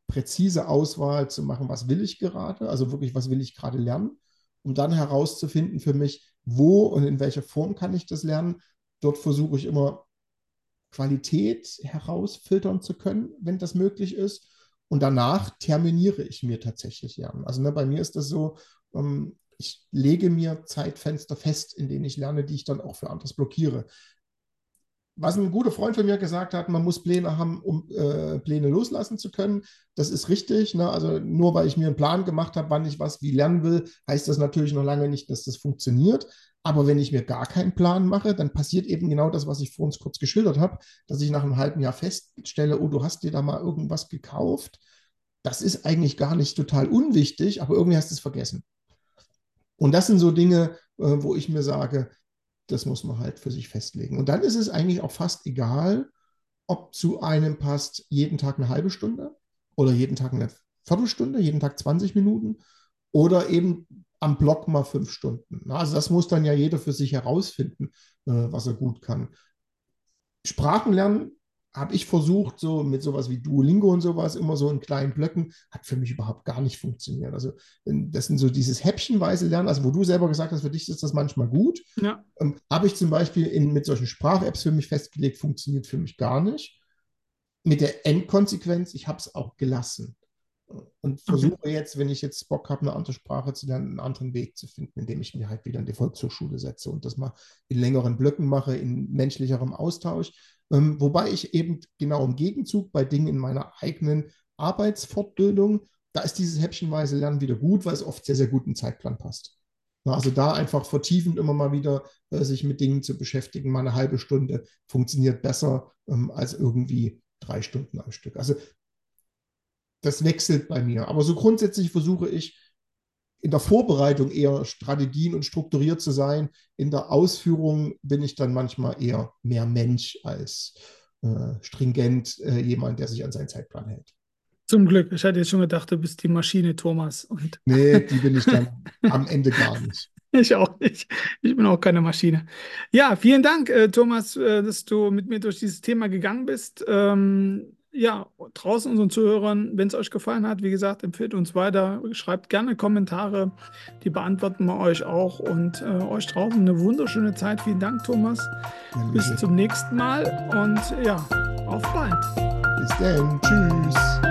präzise Auswahl zu machen, was will ich gerade, also wirklich, was will ich gerade lernen, um dann herauszufinden für mich, wo und in welcher Form kann ich das lernen. Dort versuche ich immer Qualität herausfiltern zu können, wenn das möglich ist. Und danach terminiere ich mir tatsächlich Lernen. Also ne, bei mir ist das so, ich lege mir Zeitfenster fest, in denen ich lerne, die ich dann auch für anderes blockiere. Was ein guter Freund von mir gesagt hat, man muss Pläne haben, um Pläne loslassen zu können. Das ist richtig. Ne? Also nur weil ich mir einen Plan gemacht habe, wann ich was wie lernen will, heißt das natürlich noch lange nicht, dass das funktioniert. Aber wenn ich mir gar keinen Plan mache, dann passiert eben genau das, was ich vor uns kurz geschildert habe, dass ich nach einem halben Jahr feststelle, oh, du hast dir da mal irgendwas gekauft. Das ist eigentlich gar nicht total unwichtig, aber irgendwie hast du es vergessen. Und das sind so Dinge, wo ich mir sage, das muss man halt für sich festlegen. Und dann ist es eigentlich auch fast egal, ob zu einem passt jeden Tag eine halbe Stunde oder jeden Tag eine Viertelstunde, jeden Tag 20 Minuten oder eben am Block mal 5 Stunden. Also das muss dann ja jeder für sich herausfinden, was er gut kann. Sprachenlernen habe ich versucht, so mit sowas wie Duolingo und sowas, immer so in kleinen Blöcken, hat für mich überhaupt gar nicht funktioniert. Also das sind so dieses häppchenweise Lernen, also wo du selber gesagt hast, für dich ist das manchmal gut. Ja. Habe ich zum Beispiel mit solchen Sprach-Apps für mich festgelegt, funktioniert für mich gar nicht. Mit der Endkonsequenz, ich habe es auch gelassen. Und Okay. versuche jetzt, wenn ich jetzt Bock habe, eine andere Sprache zu lernen, einen anderen Weg zu finden, indem ich mir halt wieder in die Volkshochschule setze und das mal in längeren Blöcken mache, in menschlicherem Austausch. Wobei ich eben genau im Gegenzug bei Dingen in meiner eigenen Arbeitsfortbildung, da ist dieses häppchenweise Lernen wieder gut, weil es oft sehr, sehr gut im Zeitplan passt. Also da einfach vertiefend immer mal wieder sich mit Dingen zu beschäftigen, mal eine halbe Stunde funktioniert besser als irgendwie 3 Stunden am Stück. Also das wechselt bei mir. Aber so grundsätzlich versuche ich in der Vorbereitung eher Strategien und strukturiert zu sein. In der Ausführung bin ich dann manchmal eher mehr Mensch als stringent jemand, der sich an seinen Zeitplan hält. Zum Glück. Ich hatte jetzt schon gedacht, du bist die Maschine, Thomas. Und Nee, die bin ich dann am Ende gar nicht. ich auch nicht. Ich bin auch keine Maschine. Ja, vielen Dank, Thomas, dass du mit mir durch dieses Thema gegangen bist. Ja, draußen unseren Zuhörern, wenn es euch gefallen hat, wie gesagt, empfehlt uns weiter, schreibt gerne Kommentare, die beantworten wir euch auch und euch draußen eine wunderschöne Zeit. Vielen Dank, Thomas. Gern Bis geschehen. zum nächsten Mal und ja, auf bald. Bis dann. Tschüss.